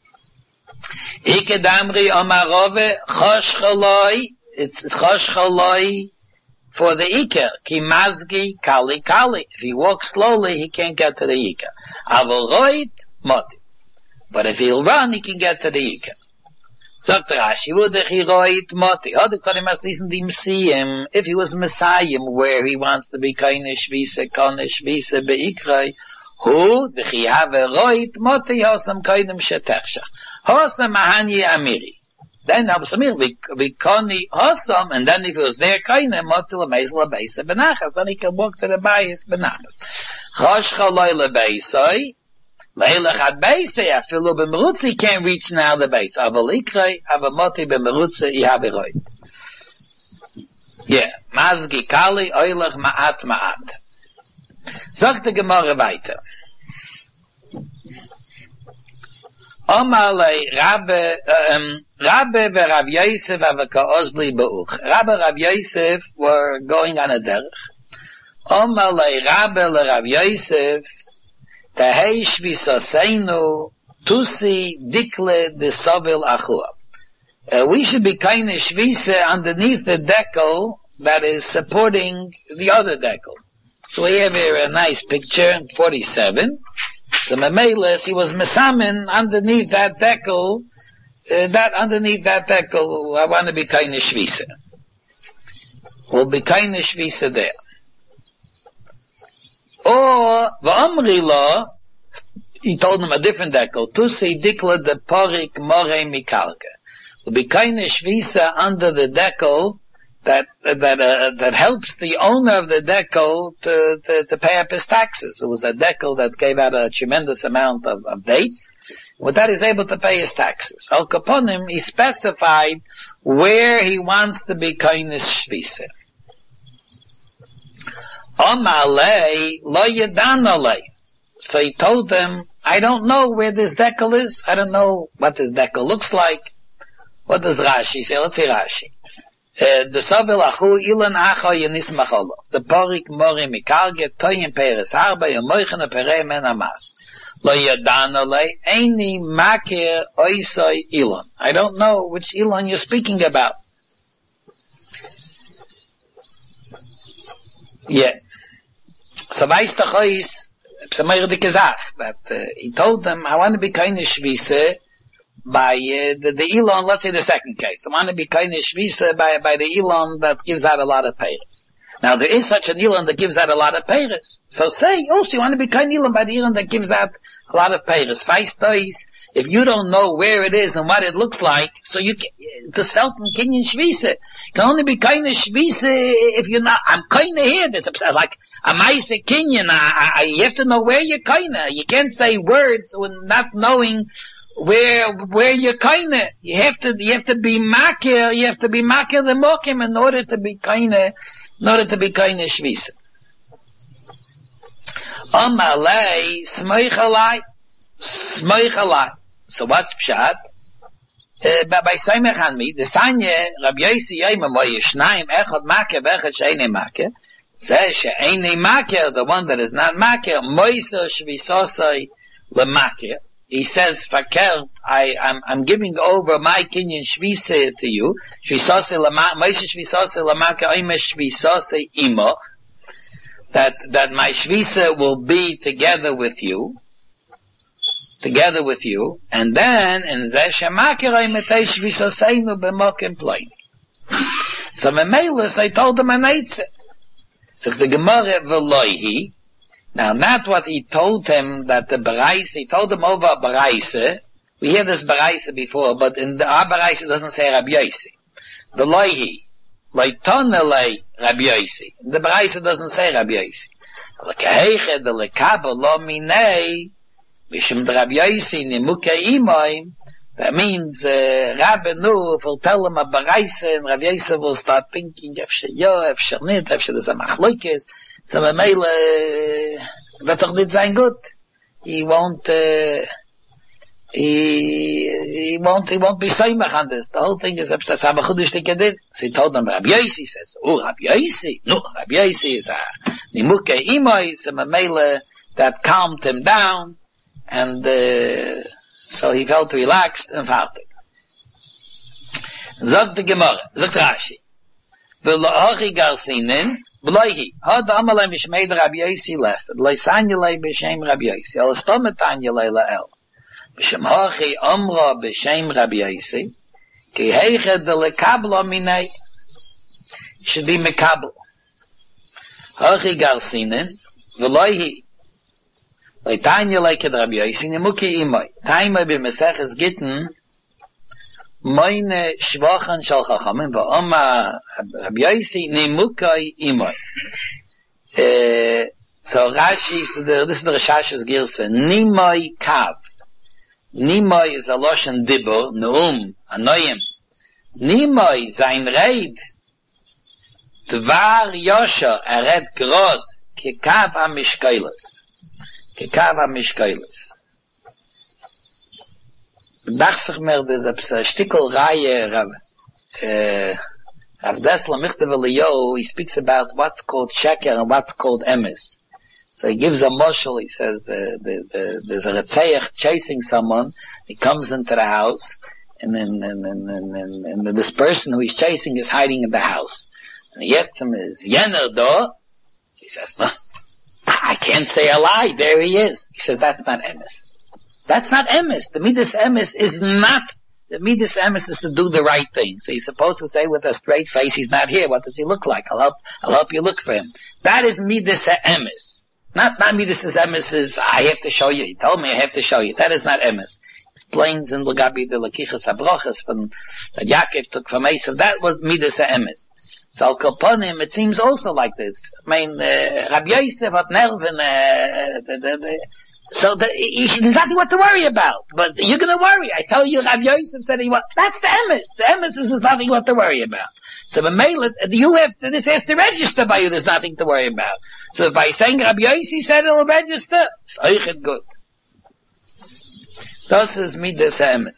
Ikedamri Omarove Choshchaloi, it's Choshchaloi for the Iker. Ki Mazgi Kali Kali. If he walks slowly, he can't get to the Iker. Avoroit Moti. But if he'll run, he can get to the Iker. Sagt Rashi, Wudech Hiroit Moti. Hodek Tonim as listen dim see him. If he was Messiah, where he wants to be Kainish Visa, Konish Visa, Beikrai, who, the Chihaveroit Moti, Hosam Kainim Shetechshach. Hosam Mahani Amiri. Then Absamir, we koni Hosam, and then if he was there, Kaina, Motzil Meisla Beisa Benachas, then he can walk to the Bayis Benachas. Choshchaloi Lebeisoi, Leilach ad Beisai, Afilu B'merutzi, he can't reach now the base. Avalikrei, Avamoti B'merutzi, Ihaviroi. Yeah, Mazgi Kali, Oilach Ma'at Ma'at. Sagt the Gemara weiter. Omalei Rabbe v'Rav Yosef avakaozli ba'uch. Rabbe Rav Yosef were going on a derech. Omalei Rabbe l'Rav Yosef tehei shvisoseinu tusi dikle de sovil achua. We should be kind of shvisa underneath the decal that is supporting the other decal. So we have here a nice picture, 47. So Memeles, he was mesamin underneath that decal, I want to be kind of shvisa. We'll be kind of shvisa there. Or, v'omri lo, he told him a different decal, tusi dikla de porik more mikalka. We'll be kind of shvisa under the decal that helps the owner of the decal to pay up his taxes. It was a decal that gave out a tremendous amount of dates. With that, he's able to pay his taxes. Al Kaponim, he specified where he wants to be kindness shvisa. Omalei lo yedanolei. So he told them, I don't know where this decal is. I don't know what this decal looks like. What does Rashi say? Let's see Rashi. The Sovel Achu Ilan Acho Yenis Macholo. The Porik Mori Mikalge Toyin Peres Harba Yemoichene Perei Men Amas. Lo Yadanole Eini Makir Oisoi Ilan. I don't know which Ilan you're speaking about. Yeah. So weißt doch is, Psameir de Kezach, that he told them, I want to be kind of shvisa by the Elon, let's say the second case. I want to be kind of shvisa by the Elon that gives out a lot of payers. Now there is such an Elon that gives out a lot of payers. So say also you want to be kind of Elon by the Elon that gives out a lot of payers. If you don't know where it is and what it looks like, so you can, das fällt in Kinyan Shvisa. You can only be kind of Shvisa if you're not, I'm kind of here. There's like a Maisa Kinyan. You have to know where you're kind of. You can't say words when not knowing where you're kind of. You have to be makir, the mokim in order to be kind of Shvisa. Amalei, Smoichalai. So what's pshat? By Saimech on me, the Sanya, Rabbi Yossi Yoyma Moye Shnaim, Echad Makeh, Vechad She'enei Makeh, Zeh She'enei Makeh, the one that is not Makeh, Moisa Shvisosai LeMakeh. He says, Fakert, I'm giving over my Kinyan Shvisa to you, Shvisosai LeMakeh, Moisa Shvisosai LeMakeh, Oime Shvisosai Imo, that my Shvisa will be together with you, and then in Zeh Shemakirai Metei Shvisoseinu B'mokim Ploini. So Memelis, I told him an eitzah. So the Gemara V'loihi, now not what he told him that the Baraisa, he told him over a Baraisa. We hear this Baraisa before, but in our Baraisa it doesn't say Rabbi Yossi. V'loihi, Loitonelei Rabbi Yossi. The Baraisa doesn't say Rabbi Yossi. L'keheiche de l'kabel lo minei, Bishum Rabbi Yossi nimuke imoim, That means, Rabbi Nu will tell him a Baraisa, and Rav Yosef will start thinking, Efshe yo, Efshe nit, Efshe there's a Machloikes, so Mamele, wird doch nicht sein gut. He won't be Seimach on this. The whole thing is, that's how Chudish did. So he told him, Rabbi Yossi, he says, Rabbi Yossi, no, Rabbi Yossi is a Nimuke Imoy, so Mamele, that calmed him down, and, so he felt relaxed and fertig. Sagt die Gemara, sagt Rashi, V'lo hochi garsinen, V'loihi, had amalei mishmeid Rabbi Yossi lesed, Loi sanyalei b'shem Rabbi Yossi, Al stomet anyalei la'el, B'shem hochi omra b'shem Rabbi Yossi, Ki heiched lekablo minei, should be mekablo. Hochi garsinen, V'loihi, Tanya like Rabbi Yossi, Nimuki Imoy. Taima b'Meseches Gittin, Moine Shvachan Shal Chachamim, V'Oma Rabbi Yossi, Nimukai Imoy. So Rashi, this is the Rishash's Girsa, Nimoy Kav. Nimoy is a Loshen Dibur, Neum, Anoyim. Nimoy, sein Reid, Dvar Yosha, Red Grod, Kikav HaMishkailas. Kekava Mishkailis. Dacht sich mir, das a Stickel Reihe, Rav Dessler Michtev Eliyahu, he speaks about what's called Sheker and what's called Emes. So he gives a moshel, he says, there's a Retzeich chasing someone, he comes into the house, and then this person who he's chasing is hiding in the house. And he asks him, is Yener do? He says, no. I can't say a lie. There he is. He says, that's not emes. That's not emes. The midas emes is not, the midas emes is to do the right thing. So he's supposed to say with a straight face, he's not here. What does he look like? I'll help you look for him. That is midas emes. Not midas emes is, I have to show you. He told me I have to show you. That is not emes. Explains in Lagabi de Lakichas Habrochas from that Yaakov took from Esav. That was midas emes. So Al Kaponim, it seems also like this. I mean, Rabbi Yosef had nerven, so there's nothing what to worry about. But you're gonna worry. I tell you, Rabbi Yosef said that's the emes. The emes is there's nothing what to worry about. So the mail, you have to, this has to register by you, there's nothing to worry about. So by saying Rabbi Yosef said it'll register, it's good. Das is midas emes.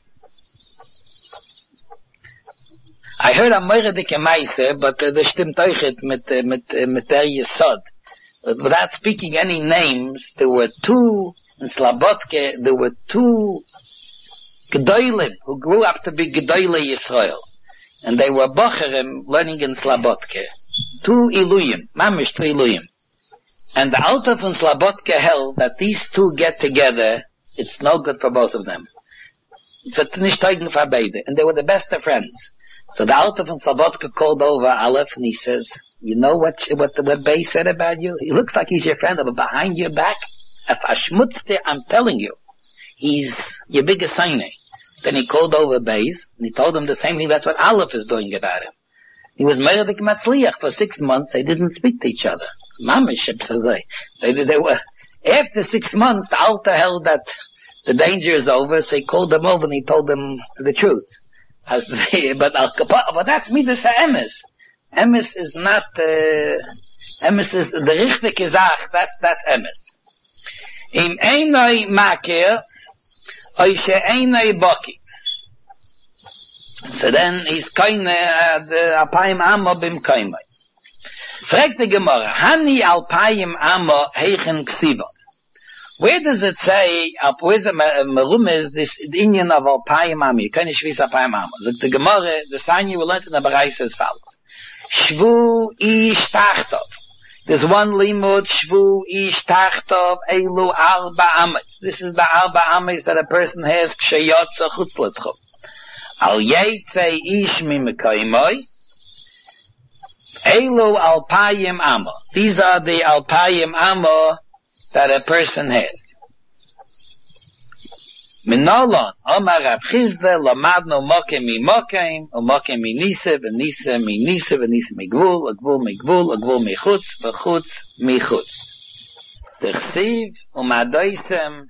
I heard a Moiredike Meise, but das stimmt euch mit der Yesod. Without speaking any names, there were two, in Slabodke, there were two Gedolim, who grew up to be Gedoyle Yisrael. And they were Bocherim learning in Slabodke. Two Iluyim, Mamish two Iluyim. And the Alter von Slabodke held that these two get together, it's no good for both of them. It's nicht teugen for beide. And they were the best of friends. So the Alter von Slabodka called over Aleph and he says, you know what Bay said about you? He looks like he's your friend, but behind your back, if Ashmutzte, I'm telling you, he's your biggest signer. Then he called over Bays and he told him the same thing. That's what Aleph is doing about him. He was Meredik Matzliach for 6 months. They didn't speak to each other. Mamiship says they were, after 6 months, the Alter held that the danger is over, so he called them over and he told them the truth. But that's midas emes. Emes is not, emes is the richtige Sach, that's emes. Im einoi makir, oishe einoi boki. So then he's keine, apayim amo bim kaimai. Fragt die Gemara, hani alpayim amo heichen ksiva. Where does it say, where's the this Indian of Alpayim Ami? You can't shviz Alpayim Ami. The Gemara, the sign you will learn in the Bereich as follows. Shvu ish tachtov. There's one limud, shvu ish tachtov, elu arba ames. This is the arba ames that a person has, kshayotza chutzletchov. Al yetze ish mimekaimoi, elu alpayim amo. These are the alpayim amo that a person has. Minolon, Omar Rav Chizda, Lamadno Mokem mi Mokem, o Mokem mi Nisa, v'Nisa mi Nisa, v'Nisa mi Gvul, a Gvul mi Gvul, a Gvul mi Chutz, v'Chutz mi Chutz. T'chsiv, u'madoisem,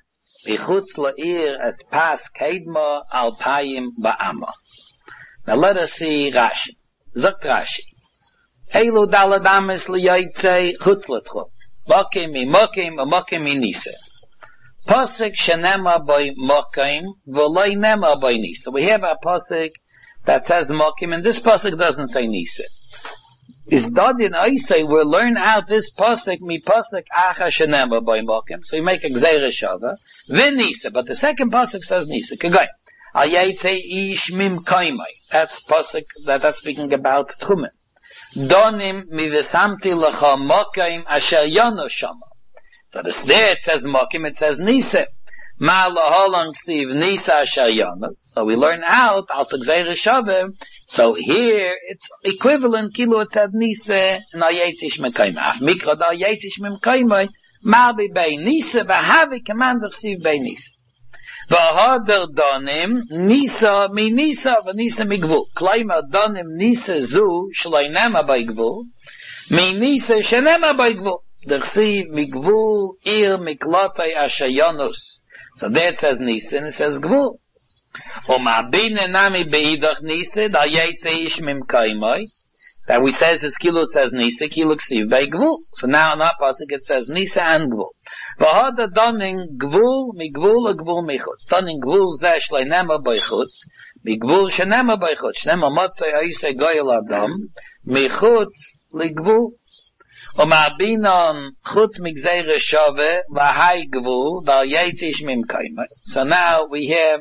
Bichutz la'ir et pas kedma alpayim ba'ama. Now let us see Rashi. Zogt Rashi. Eilu dalad ames liyaitze chutz l'tchum. Mokim mi nisa. Pasuk shenema by mokim, v'loi nema by nisa. We have a pasuk that says mokim, and this pasuk doesn't say nisa. Is Dodin Oisei, we'll learn out this pasuk, mi pasuk acha shenema by mokim. So you make a gzeira shava, then nisa, but the second pasuk says nisa. Kagay. Al yaitze ish mim kaimai. That's pasuk, that's speaking about tchumen. Donim mi v'samti lecha mokim asher yono shama. So there it says mokim, it says nisa. Ma laholon siv nisa asher yono. So we learn out, al gzeira shava. So here, it's equivalent, kilo it said nisa, and al yaitzish mim kaimai. Af mikra da al yaitzish mim kaimai, ma bi bei nisa, v'havi commander siv bei nisa. V'hader donim, nisa mi nisa, v'nisa mi gvul. Klaima donim nisa zu, shloinema by gvul, mi nisa shenema by gvul. D'chsiv mi gvul, ir miklotay ashayonus. So there it says nisa, and it says gvul. Ma bine nami beidach nisa, da yetze ish mim kaimai. That we says it's kilo says nisa, kilo ksiv by gvul. So now in our pasuk it says nisa and gvul. V'hada donin gvul, mi gvul a gvul mi chutz. Donin gvul zeh shle'nema by chutz, mi gvul shenema by chutz. Shnema motzei oisei goyel adam, mi chutz li gvul. Ma binon chutz mi gzeire shove, v'hai gvul, da yetze ish mim kaimai. So now we have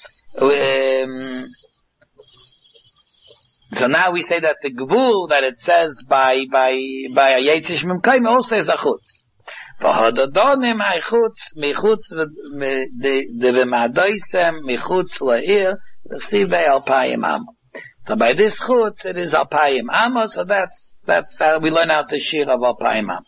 so now we say that the gvul that it says by Yetzish Mim Kaim also is a chutz. V'hododonim ay chutz, mi chutz de v'madoisem, mi chutz la'ir, v'chsiv alpayim amo. So by this chutz, it is alpayim amo, so that's how we learn out the shir of alpayim amo.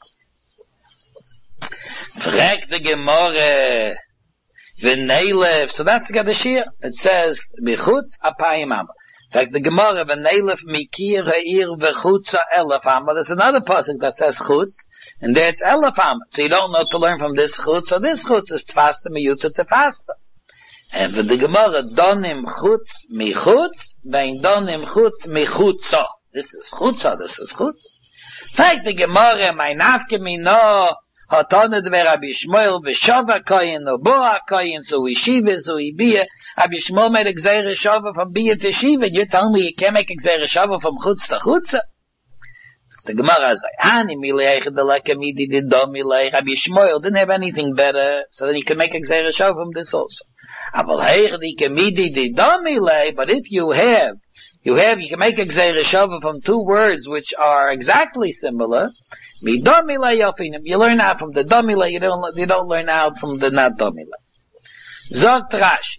Frek de Gemore, v'neilef, so that's the shir. It says, mi chutz alpayim amo. In fact, the Gemara, v'neilef mikir ha'ir v'chutza elef amo. There's another pasuk that says chutz, and there it's elef amo. So you don't know to learn from this chutz, so this chutz is tfasta miyutza tefasta. And for the Gemara, donim chutz mi chutz, vein donim chutz mi chutza. This is chutza, this is chutz. In fact, the Gemara, my nafke mi no, hatane dve Rabbi Shmuel, v'shava koyin, no boa koyin, so we shiva, so we biya. Rabbi Shmuel made a gzeire shava from biya to shiva, and you tell me you can't make a gzeire shava from chutz to chutza. The Gemara says, Ani mileich de lakamidi de domileich. Rabbi Shmuel didn't have anything better, so then he could make a gzeire shava from this also. Aval heich de kamidi de domileich, but if you can make a gzeire shava from two words which are exactly similar. Mi domile yofinim. You learn out from the domile, you don't learn out from the not domile. Zogt Rashi.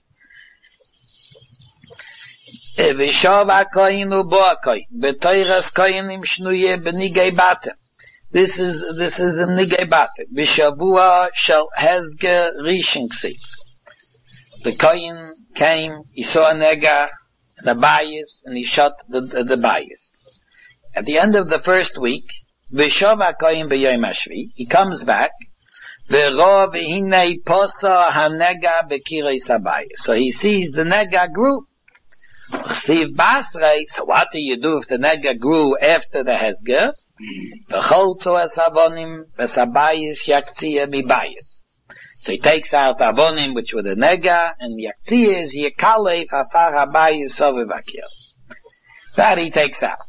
V'shav ha'koyin u'bo-ha'koyin. B'toiras koyinim shnuye b'nigei batem. This is a nigei batem. V'shavua shel hezge rishon ksiv. The koyin came, he saw a nega, the bias, and he shot the bias. At the end of the first week, V'shav ha'koyin b'yom hashvi, he comes back, v'ro v'hinei posa ha'nega b'kiros habayis. So he sees the nega grew. Chsiv basrei, so what do you do if the nega grew after the hezger? V'cholzo es avonim, v'sabayis yaktziyah mibayis. So he takes out avonim, which were the nega, and yaktziyah is yekalef afar habayis soviv. That he takes out.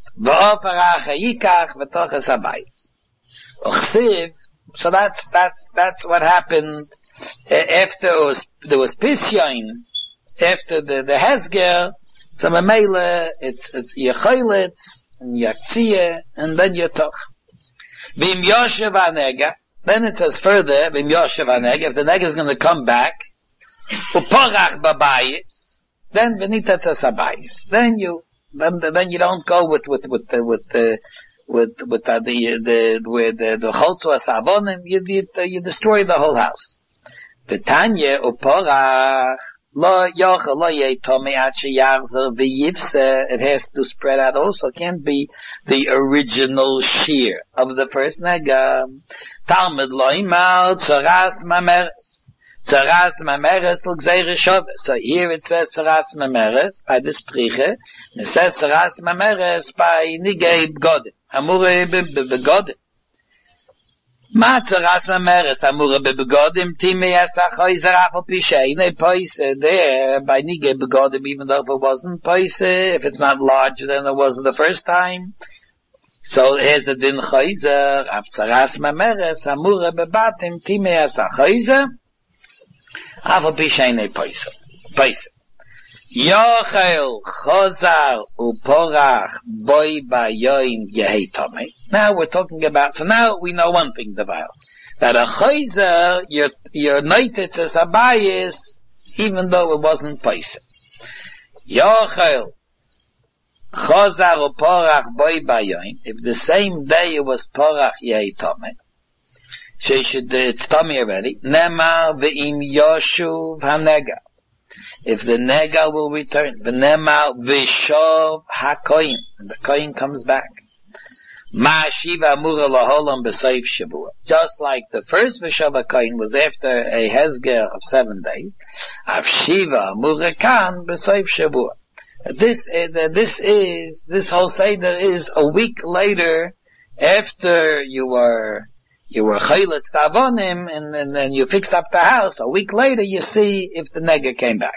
So that's what happened after there was Pisyain, after the Hezger. So Mamela, it's Yecholetz and Yaktziyah, and then Yetoch. Vim Yoshev Anega. Then it says further, Vim Yoshev Anega. If the nega is going to come back, Uporach Babayis, then Venitat Sabayis. Then you don't go with the Cholzo Asavonim, you destroy the whole house. Betanya Uporach. Lo yochel lo yetomi ad sheyachzer v'yivse. It has to spread out also. It can't be the original shear of the first nega. Talmud lo imal tzaras mameres. Tzaras Mameres l'gzeire Shabbos. So here it says Tzaras Mameres by this priche. It says Tzaras Mameres by Nigei Begodim. Amure Begodim. Ma Tzaras Mameres Amure Begodim Timei Asachoizer Afal Pishay. They poise there by Nigei Begodim, even though if it wasn't poise, if it's not larger than it was the first time. So here's the din Choizer of Tzaras Mameres Amure Bebatim Timei Asachoizer Afal Pishay Ne poise. Poise. Yochel, Chozar, Uporach, Boy, Bayoim, Yehetome. Now we're talking about, so now we know one thing, Deval. That a Chozar, your noitetz as a bias, even though it wasn't Paisa. Yochel, Chozar, Uporach, Boy, Bayoim. If the same day it was Porach, Yehetome. It's Tommy already. Nemar, Ve'im Yoshuv, Hanega. If the nega will return, v'nemar v'shov hakoyin, and the koyin comes back. Ma'ashiva amura laholam b'seif shavua. Just like the first v'shov hakoyin was after a hezger of 7 days, avshiva amura kan b'seif shavua. This whole seder is a week later after you were chayletz tavonim and then you fixed up the house. A week later you see if the nega came back.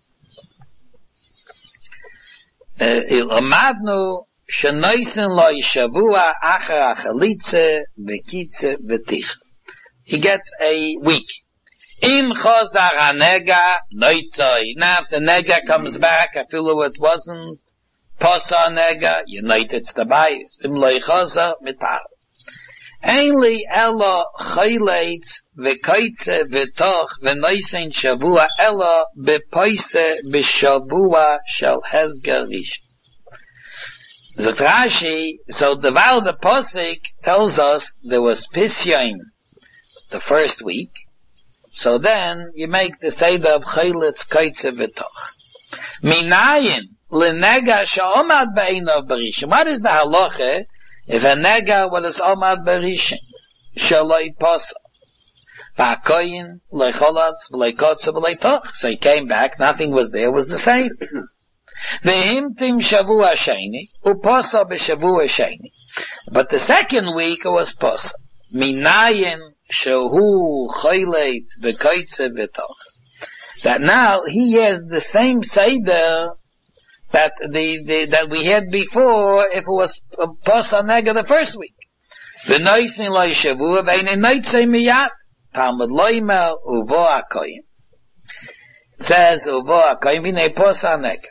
Ilamadnu shenoisen lo yishavua acher achalitze v'kitze v'tich. He gets a week. Im chozar hanega noitzoi. Now if the nega comes back, I feel it wasn't posa nega, you noitetz the bayis. Im lo yichozar mitar. Ainli ella chayleitz v'koitze v'toch v'noisen shavua ella bepoise b'shavua shel hezger rishon. Zot Rashi, so the Posik tells us there was Pisyon the first week, so then you make the Seder of chayletz koitze v'toch. Minayin l'nega sha'omad b'einav b'rishon. What is the halacha? If a nega was omad berishin, shaloi posa, v'akoyin, lecholatz, v'leikotza, v'leitoch. So he came back, nothing was there, it was the same. V'himtim shavua sheni, uposa b'shavua sheni. But the second week it was posa. Minayin, shehu, choyleit, v'koitza, v'toch. That now he has the same seder that that we had before if it was posa nega the first week. The noisin lo yishavua ve'ine noitzei miyat Talmud loimer uvo hakoyim. It says uvo hakoyim v'ine posa nega.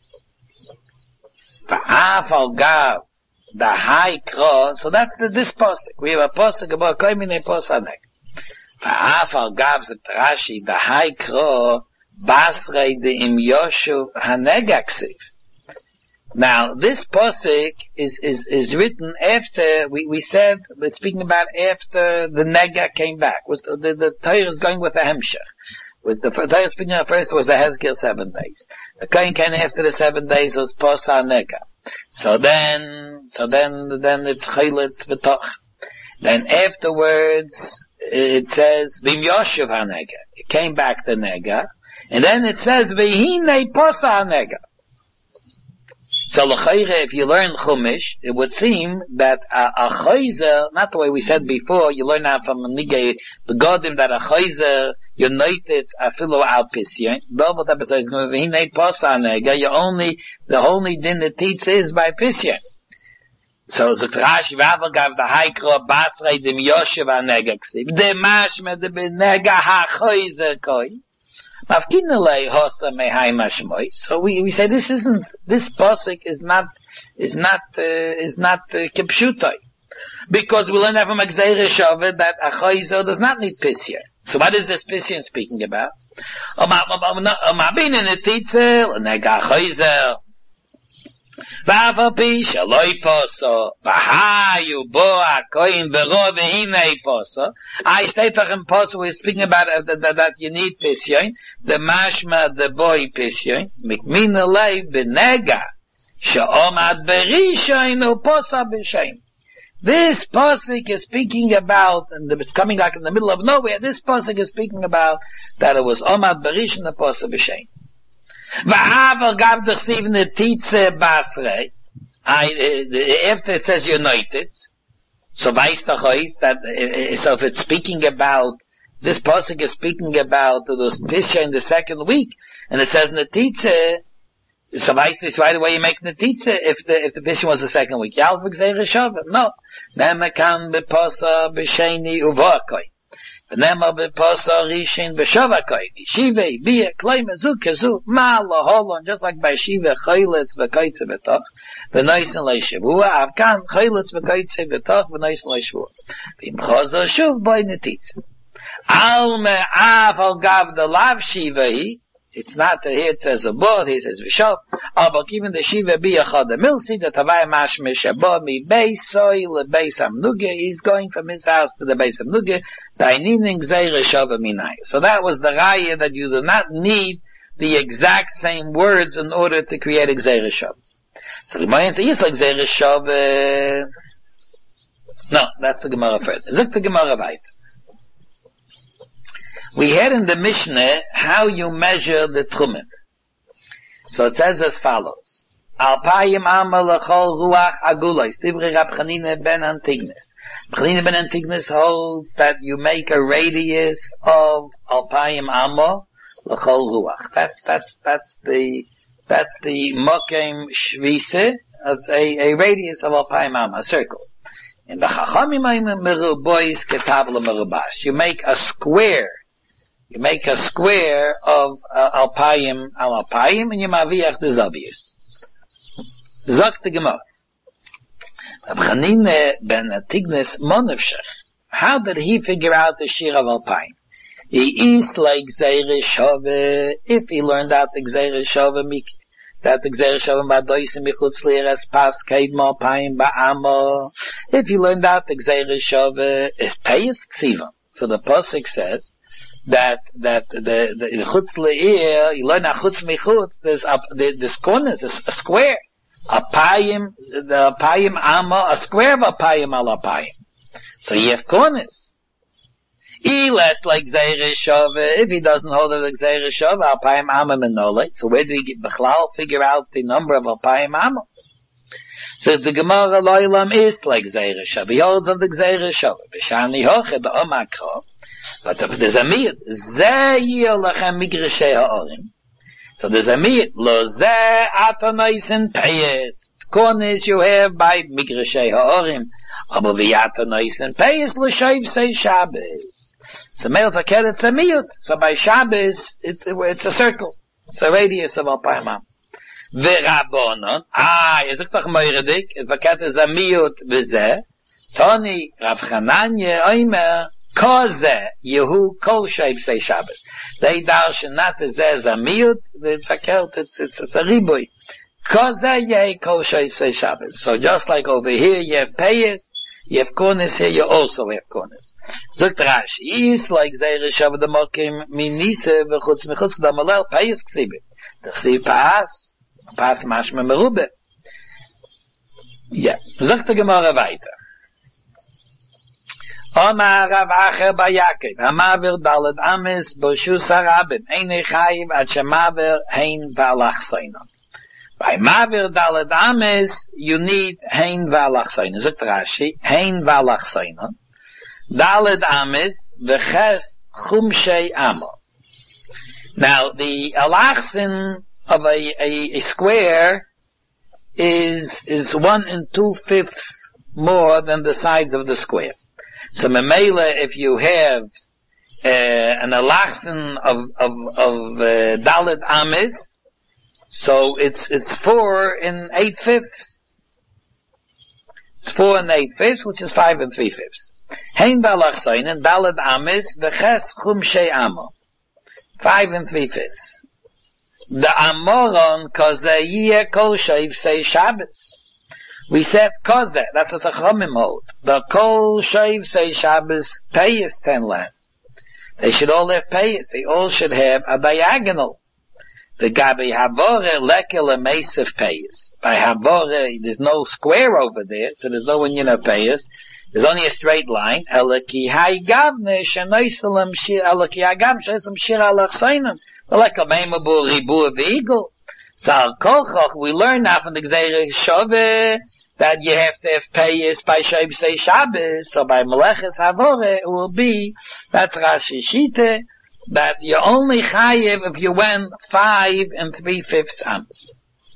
V'af al gav the high kro. So that's this posik. We have a posik uvo hakoyim v'ine posa nega. V'af al gav zet Rashi the high kro basrei de im yoshuv hanega ksiv. Now, this posik is written after, we said, we're speaking about after the nega came back. The Torah is going with the hemshech. With the Torah speaking at first was the hezgir 7 days. The kohen came after the 7 days was posa nega. So then it's chayletz v'toch. Then afterwards, it says, v'im yoshuv hanega. It came back the nega. And then it says, v'hine posa nega. So l'chayre, if you learn Chumash, it would seem that a chayzer, not the way we said before, you learn out from Nigei Begodim that a chayzer, you noitetz afilu al pisyon. Double that besides v'hinei posa nega, the only din that teach is by pisyon. So the Rashi v'avagav the haikro basrei dem yoshev hanega ksiv. De mashme de benega ha chayzer koi. So we say this posik is not kipshutai. Because we learn from Gzeire Shavet that a chayzer does not need pisyon. So what is this pisyon speaking about? V'avapi shaloi poso, v'hayu bo hakoyin v'ro v'hinei poso. I state for him poso, we're speaking about that you need pisyon, the mashma, the boy pisyon, mikmina lei b'nega, she'omad b'rishayin u'posa b'shayin. This pasuk is speaking about, and it's coming like in the middle of nowhere, this pasuk is speaking about that it was Omad Barish and the pasuk B'Shein. V'avar gav d'chsiv netitze basrei. After it says united, so weiss doch ois that, so if it's speaking about, this pasuk is speaking about those Pisha in the second week, and it says netitze, so weiss this right away you make netitze if the Pisha was the second week. Yalv v'gzeir shavim. No. Nema kan b'pasa b'sheni uvakoi. Nema b'pasa rishin b'shavakoi. Shivei, bia, kloi mezu, kezu, ma laholon, just like by Shiva, choylitz v'koitze v'toch, v'noisen le'shavua, avkan, choylitz v'koitze v'toch, v'noisen le'shavua. V'imchozo shuv boi netitze. Al me'av al gav de lav Shiva hi, it's not that here it says a board, here it says Vishav, but even the Shiva Biyachad the Milsi, the Tavai Mashmish Abba mi Beis Soy le Beis Amnuge, he's going from his house to the Beis Amnuge, Dainining Zeir Shava Minai. So that was the Raya that you do not need the exact same words in order to create a Zeir Shav. So the Gemara says, yes, like Zeir Shav, no, that's the Gemara further. Zuk the Gemara weiter. We had in the Mishnah how you measure the Trumim. So it says as follows. Alpayim Amma L'chol Ruach Agulais. Divrei Rab Chanina ben Antignes. Chanina ben Antignes holds that you make a radius of Alpayim Amma L'chol Ruach. That's the Mokem Shvise. It's a radius of Alpayim Amma, a circle. In the Chachamim Merubois Ketabla Merubash. You make a square. You make a square of alpayim al alpayim, and you maviach the zabius. Zok the Gemara. Rab Chanina ben Antignes monefshech. How did he figure out the shir of alpayim? He is like Gzeir Shove. If he learned out the Gzeir Shove, that the Gzeir Shove ba'doisim michutz li'eres pas keid alpayim ba'amo. If he learned out the Gzeir Shove, is payis ksiva. So the pasuk says that the chutz le'ir, you learn a chutz michutz, there's this corner, there's a square. The payim amma, a square of a payim al payim. So you have corners. Less like Gzeir Shove, if he doesn't hold of the Gzeir Shove, al payim amma menole. So where do we get Bechlal figure out the number of al payim amma? So the Gemara lo'ilam is like Gzeir Shove. He holds of the Gzeir Shove. B'shani hoche the omakro. But if there's a miyut, ze yir lachem migreshei ha'orim. So there's a miyut, lo ze atonoisen peyes. Corners you have by migreshei ha'orim. Aber vi atonoisen peyes l'shoiv say Shabbos. So male fakir, it's a miyut. So by Shabbos, it's a circle. It's a radius of alpayim am. V'rabonon, yazuk toch moiridik, it fakir is a miyut v'zeh. Toni, Rav Chananya, oimer, Koze, Yehu, Kol Shev say Shabbos. They darshan not as there's a miyut, it's fakert, it's a ribui. Koze, Yehu, Kol Shev say Shabbos. So just like over here you have payas, you have corners, here you also have corners. Zogt Rashi, is like Zeir Shav the Mokim, Minise, v'chutz mechutz, k'damalel, payas ksibit. T'chsiv pas mashme merube. Yeah. Zogt the Gemara weiter. Omar Rav Acher bar Yaakov, Hamaver Daled Amis Boshus Harabim, Einei Chayiv Ad Shemaver Hein V'Alachsainon. By Maver Daled Amis, you need Hein V'Alachsainon. Zot Rashi, Hein V'Alachsainon. Daled Amis, V'ches Chumshei Amo. Now, the Alachsin of a square is 1 2/5 more than the sides of the square. So memela, if you have an alachsin of Dalet Amis, so it's 4 8/5. It's 4 8/5, which is 5 3/5. Hein balachsain and Dalet Amis v'ches chumshei amo, 5 3/5. The Amoron kozeh kol sheiv say Shabbos. We said Kozeh, that's what the Chachamim hold. The Kol Sheiv say Shabbos payas 10 lamb. They should all have payas. They all should have a diagonal. The Gabi Havore Lekel Emesiv Payas. By Havore, there's no square over there, so there's no Inyan of Payas. There's only a straight line. Elaki Haigavne Shanoisalam Shir, Elaki Hagam Shesam Shir Alachsainam. Lekel Meimabu Ribu Veigel. So Al Kochach, we learn now from the Gzeirah Shove, that you have to have Payas by Shebsei Shabbos, so by Meleches Havore, it will be, that's Rashi Shite, that you only chayiv if you went 5 3/5 amos.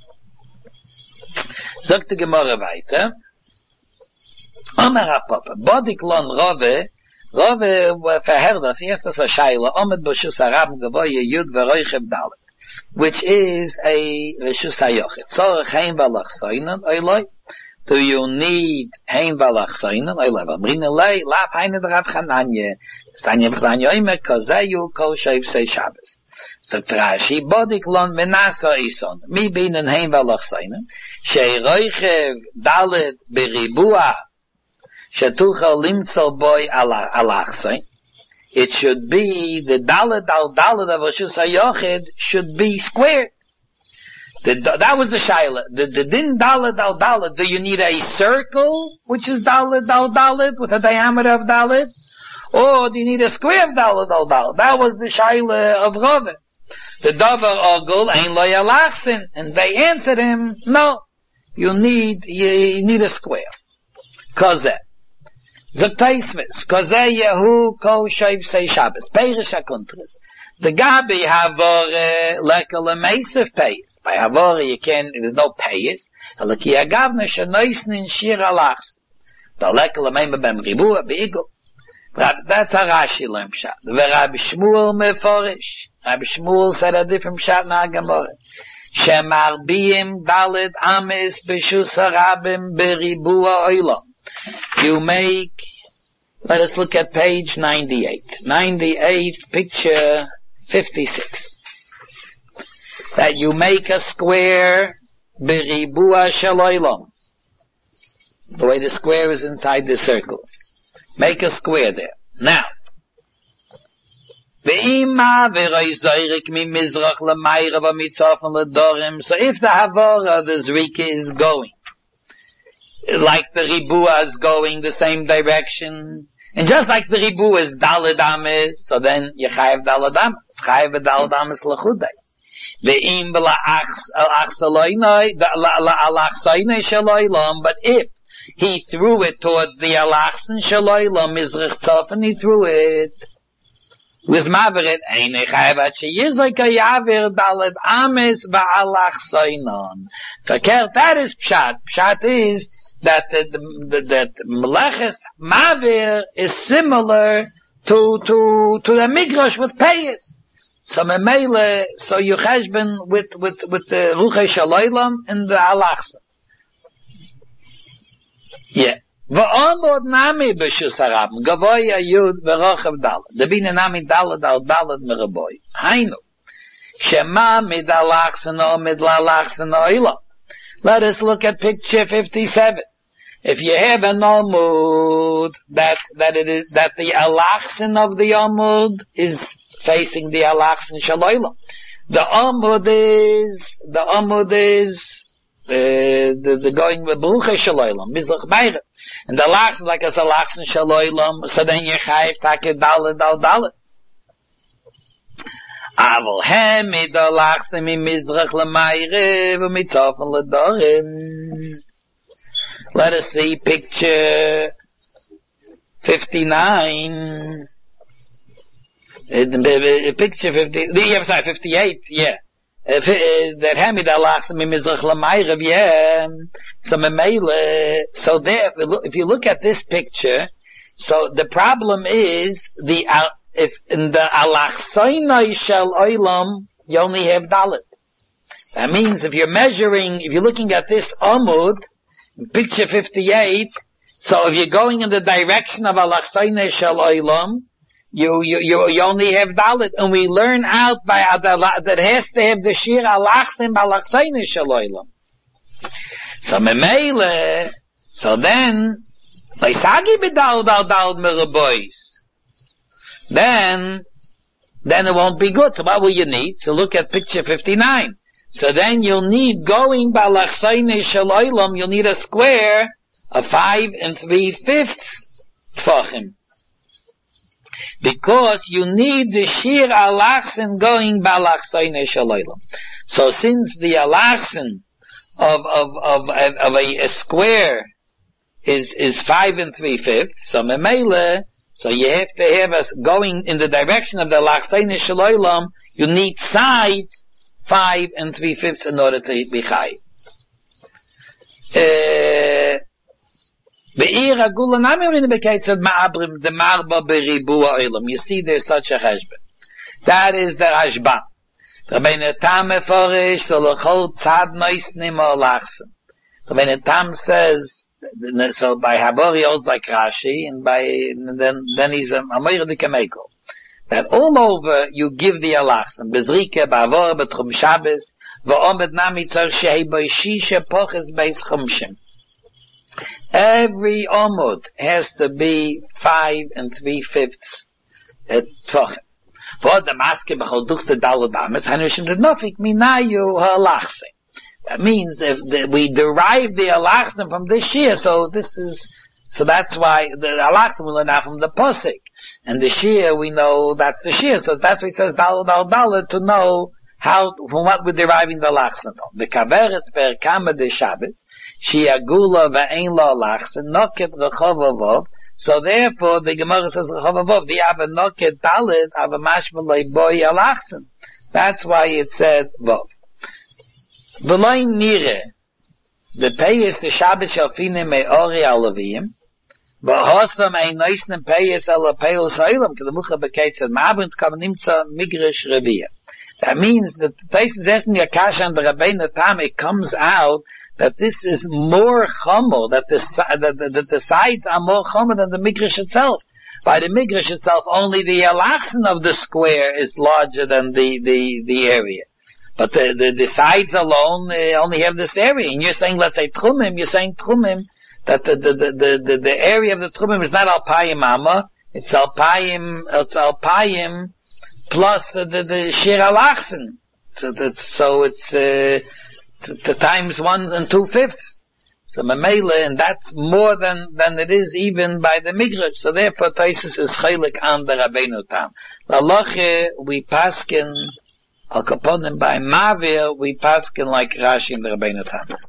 Sagt die Gemara weiter. Amar Papa, Bodik lon Rove verherd das erste Shaila, Omed B'Shus Arab Gavoye Yud V'Roichev Dalet, which is a Reshus HaYochid. Tzorech Hein V'Alach Soinen, Oiloi, do you need Hein V'Alach Soinen, Oiloi, V'Amrin Elei, Lav Heine D'Rav Chananye, Stanya B'Chanyo Imer, Kozeyu Kol Shevsei Shabbos. So Trashi, Bodik lon Menasa Ison, Mi Binen Hein V'Alach Soinen, Shei Roichev Dalet Beribua, Shetucha Limtzel Boy Alachsei. It should be the Dalet al Dalet of Reshus HaYochid should be squared. That was the Shaila. The Din Dalet al Dalet, do you need a circle, which is Dalet al Dalet, with a diameter of Dalet? Or do you need a square of Dalet al Dalet? That was the Shaila of Rove. The Dover Ogul Ein Lo Yalachsin. And they answered him, no, you need a square. Kozeh. The Taisvis, Kozeh Yehu Kol Shevsei Shabbos, Perish HaKuntris. The Gabi Havore Lekel Emesiv Payas. By Havore there's no Payas. Elaki Agavne Shenoisnin Shir Alachs. The Lekel Emesiv Bem Ribua Beigel. That's how Rashi learned Pshat. The Rabbi Shmuel Meforish. Rabbi Shmuel said a different Pshat na Gemara. Shemar Biyim Dalet Ames B'Shus Harabim Beribua Oilam. You make, let us look at page 98. 98, picture 56. That you make a square, beribua shel olam. The way the square is inside the circle. Make a square there. Now, so if the Havara, the Zrika is going, like the Ribua is going the same direction, and just like the Ribua is Daled Ames, so then you chayev Daled Ames, chayev Daled Ames l'chudei. Ve'im alachsaynei shaloylam, but if he threw it towards the alachsan shaloylam, mizrach tzof, and he threw it with Maveret, Einei chayev at sheyizrek yaver Daled Ames va'alachsaynon. Verkehrt, that is Pshat. Pshat is that that Meleches Mavir is similar to the Midrash with Payas. So Memele, so you cheshbon with the Ruchei Shalaylam and the Alachsa. Yeah. V'amod nami b'shus harabim gavoya yud v'rochav dalet. Debina nami dalet al dalet meraboy. Hainu. Shema mid alachsan o mid lalachsan o ilah. Let us look at picture 57. If you have an Amud that the alachsan of the Amud is facing the alachsan shaloylam. The Amud is the going with Bruche shaloylam, Mizrach Meire. And the alachsan like as alachsan shaloylam, so then you chayv take dalet al dalet. Aval hem mid alachsan mi Mizrach lemeire v'mitzofen ledorim. Let us see picture 59. Picture 58, yeah. That Hamid Alachs mi Mizrach Lamayrev, yeah. So there, if you look at this picture, so the problem is if in the Alachsainai Shel Oilam, you only have Dalet. That means if you're looking at this Amud, picture 58, so if you're going in the direction of Alachsainai Shel Oilam, you only have Dalet, and we learn out by that has to have the Shir Alachsim Alachsainai Shel Oilam. So Memele, so then, Leisagi b'dal dal dal merabois. Then, then it won't be good. So what will you need? So look at picture 59. So then you'll need going balachsayne shaloilam, you'll need a square of 5 3/5 tfachim. Because you need the shir alachsen going balachsayne shaloilam. So since the alachsen of a square is 5 3/5, so memele, so you have to have us going in the direction of the alachsayne shaloilam, you need sides 5 3/5 in order to be chai. You see there's such a cheshbon. That is the Rashba. The Tam meforish so l'chol tzad noisnim olachsen. The Tam says, so by Habor he holds like Rashi, and then he's a Amoir de Kameko. That all over you give the alachsen. Bezrike, ba'avor, betchum Shabbos, va'omed nami tzor shei boi shisha poches beis chumshim. Every omud has to be 5 3/5 tfachim. For the maske b'chol duchte dalad bames, hanushim de nofik minayu ha'alachsen. That means if we derive the alachsen from this shir, so that's why the alachsen we learn out from the posik. And the shir, we know that's the shir. So that's what it says, dalad, to know from what we're deriving the alachsen from. The kaveres per kama de Shabbos, shi agula va'ein lo alachsen, noket rechovavov. So therefore, the Gemara says rechovavov, the ava noket dalad, ava mashmalei boy alachsen. That's why it said vov. V'loy nire, the payis the Shabbos shalfine me'ori alaviyim, v'hosam ein noisnem payis ala payil sa'ilam, ke the mucha bekeit said, ma'abint kam nimtza migresh reviyah. That means that the place is asking Akash and the Rabbeinu Tam, it comes out that this is more chomer, that the sides are more chomer than the migresh itself. By the migresh itself, only the alachsen of the square is larger than the area. But the sides alone only have this area. And you're saying, let's say Tchumim, you're saying Tchumim, that the area of the Tchumim is not Alpayim Amma, it's Alpayim plus the Shir Alachsen. So it's times 1 2/5. So Mamela, and that's more than it is even by the Midrash. So therefore Taisus is chaylik on the Rabbeinu Tam. L'aloche, we paskin, al kaponim by Mavir, we paskin like Rashi and the Rabbeinu Tam.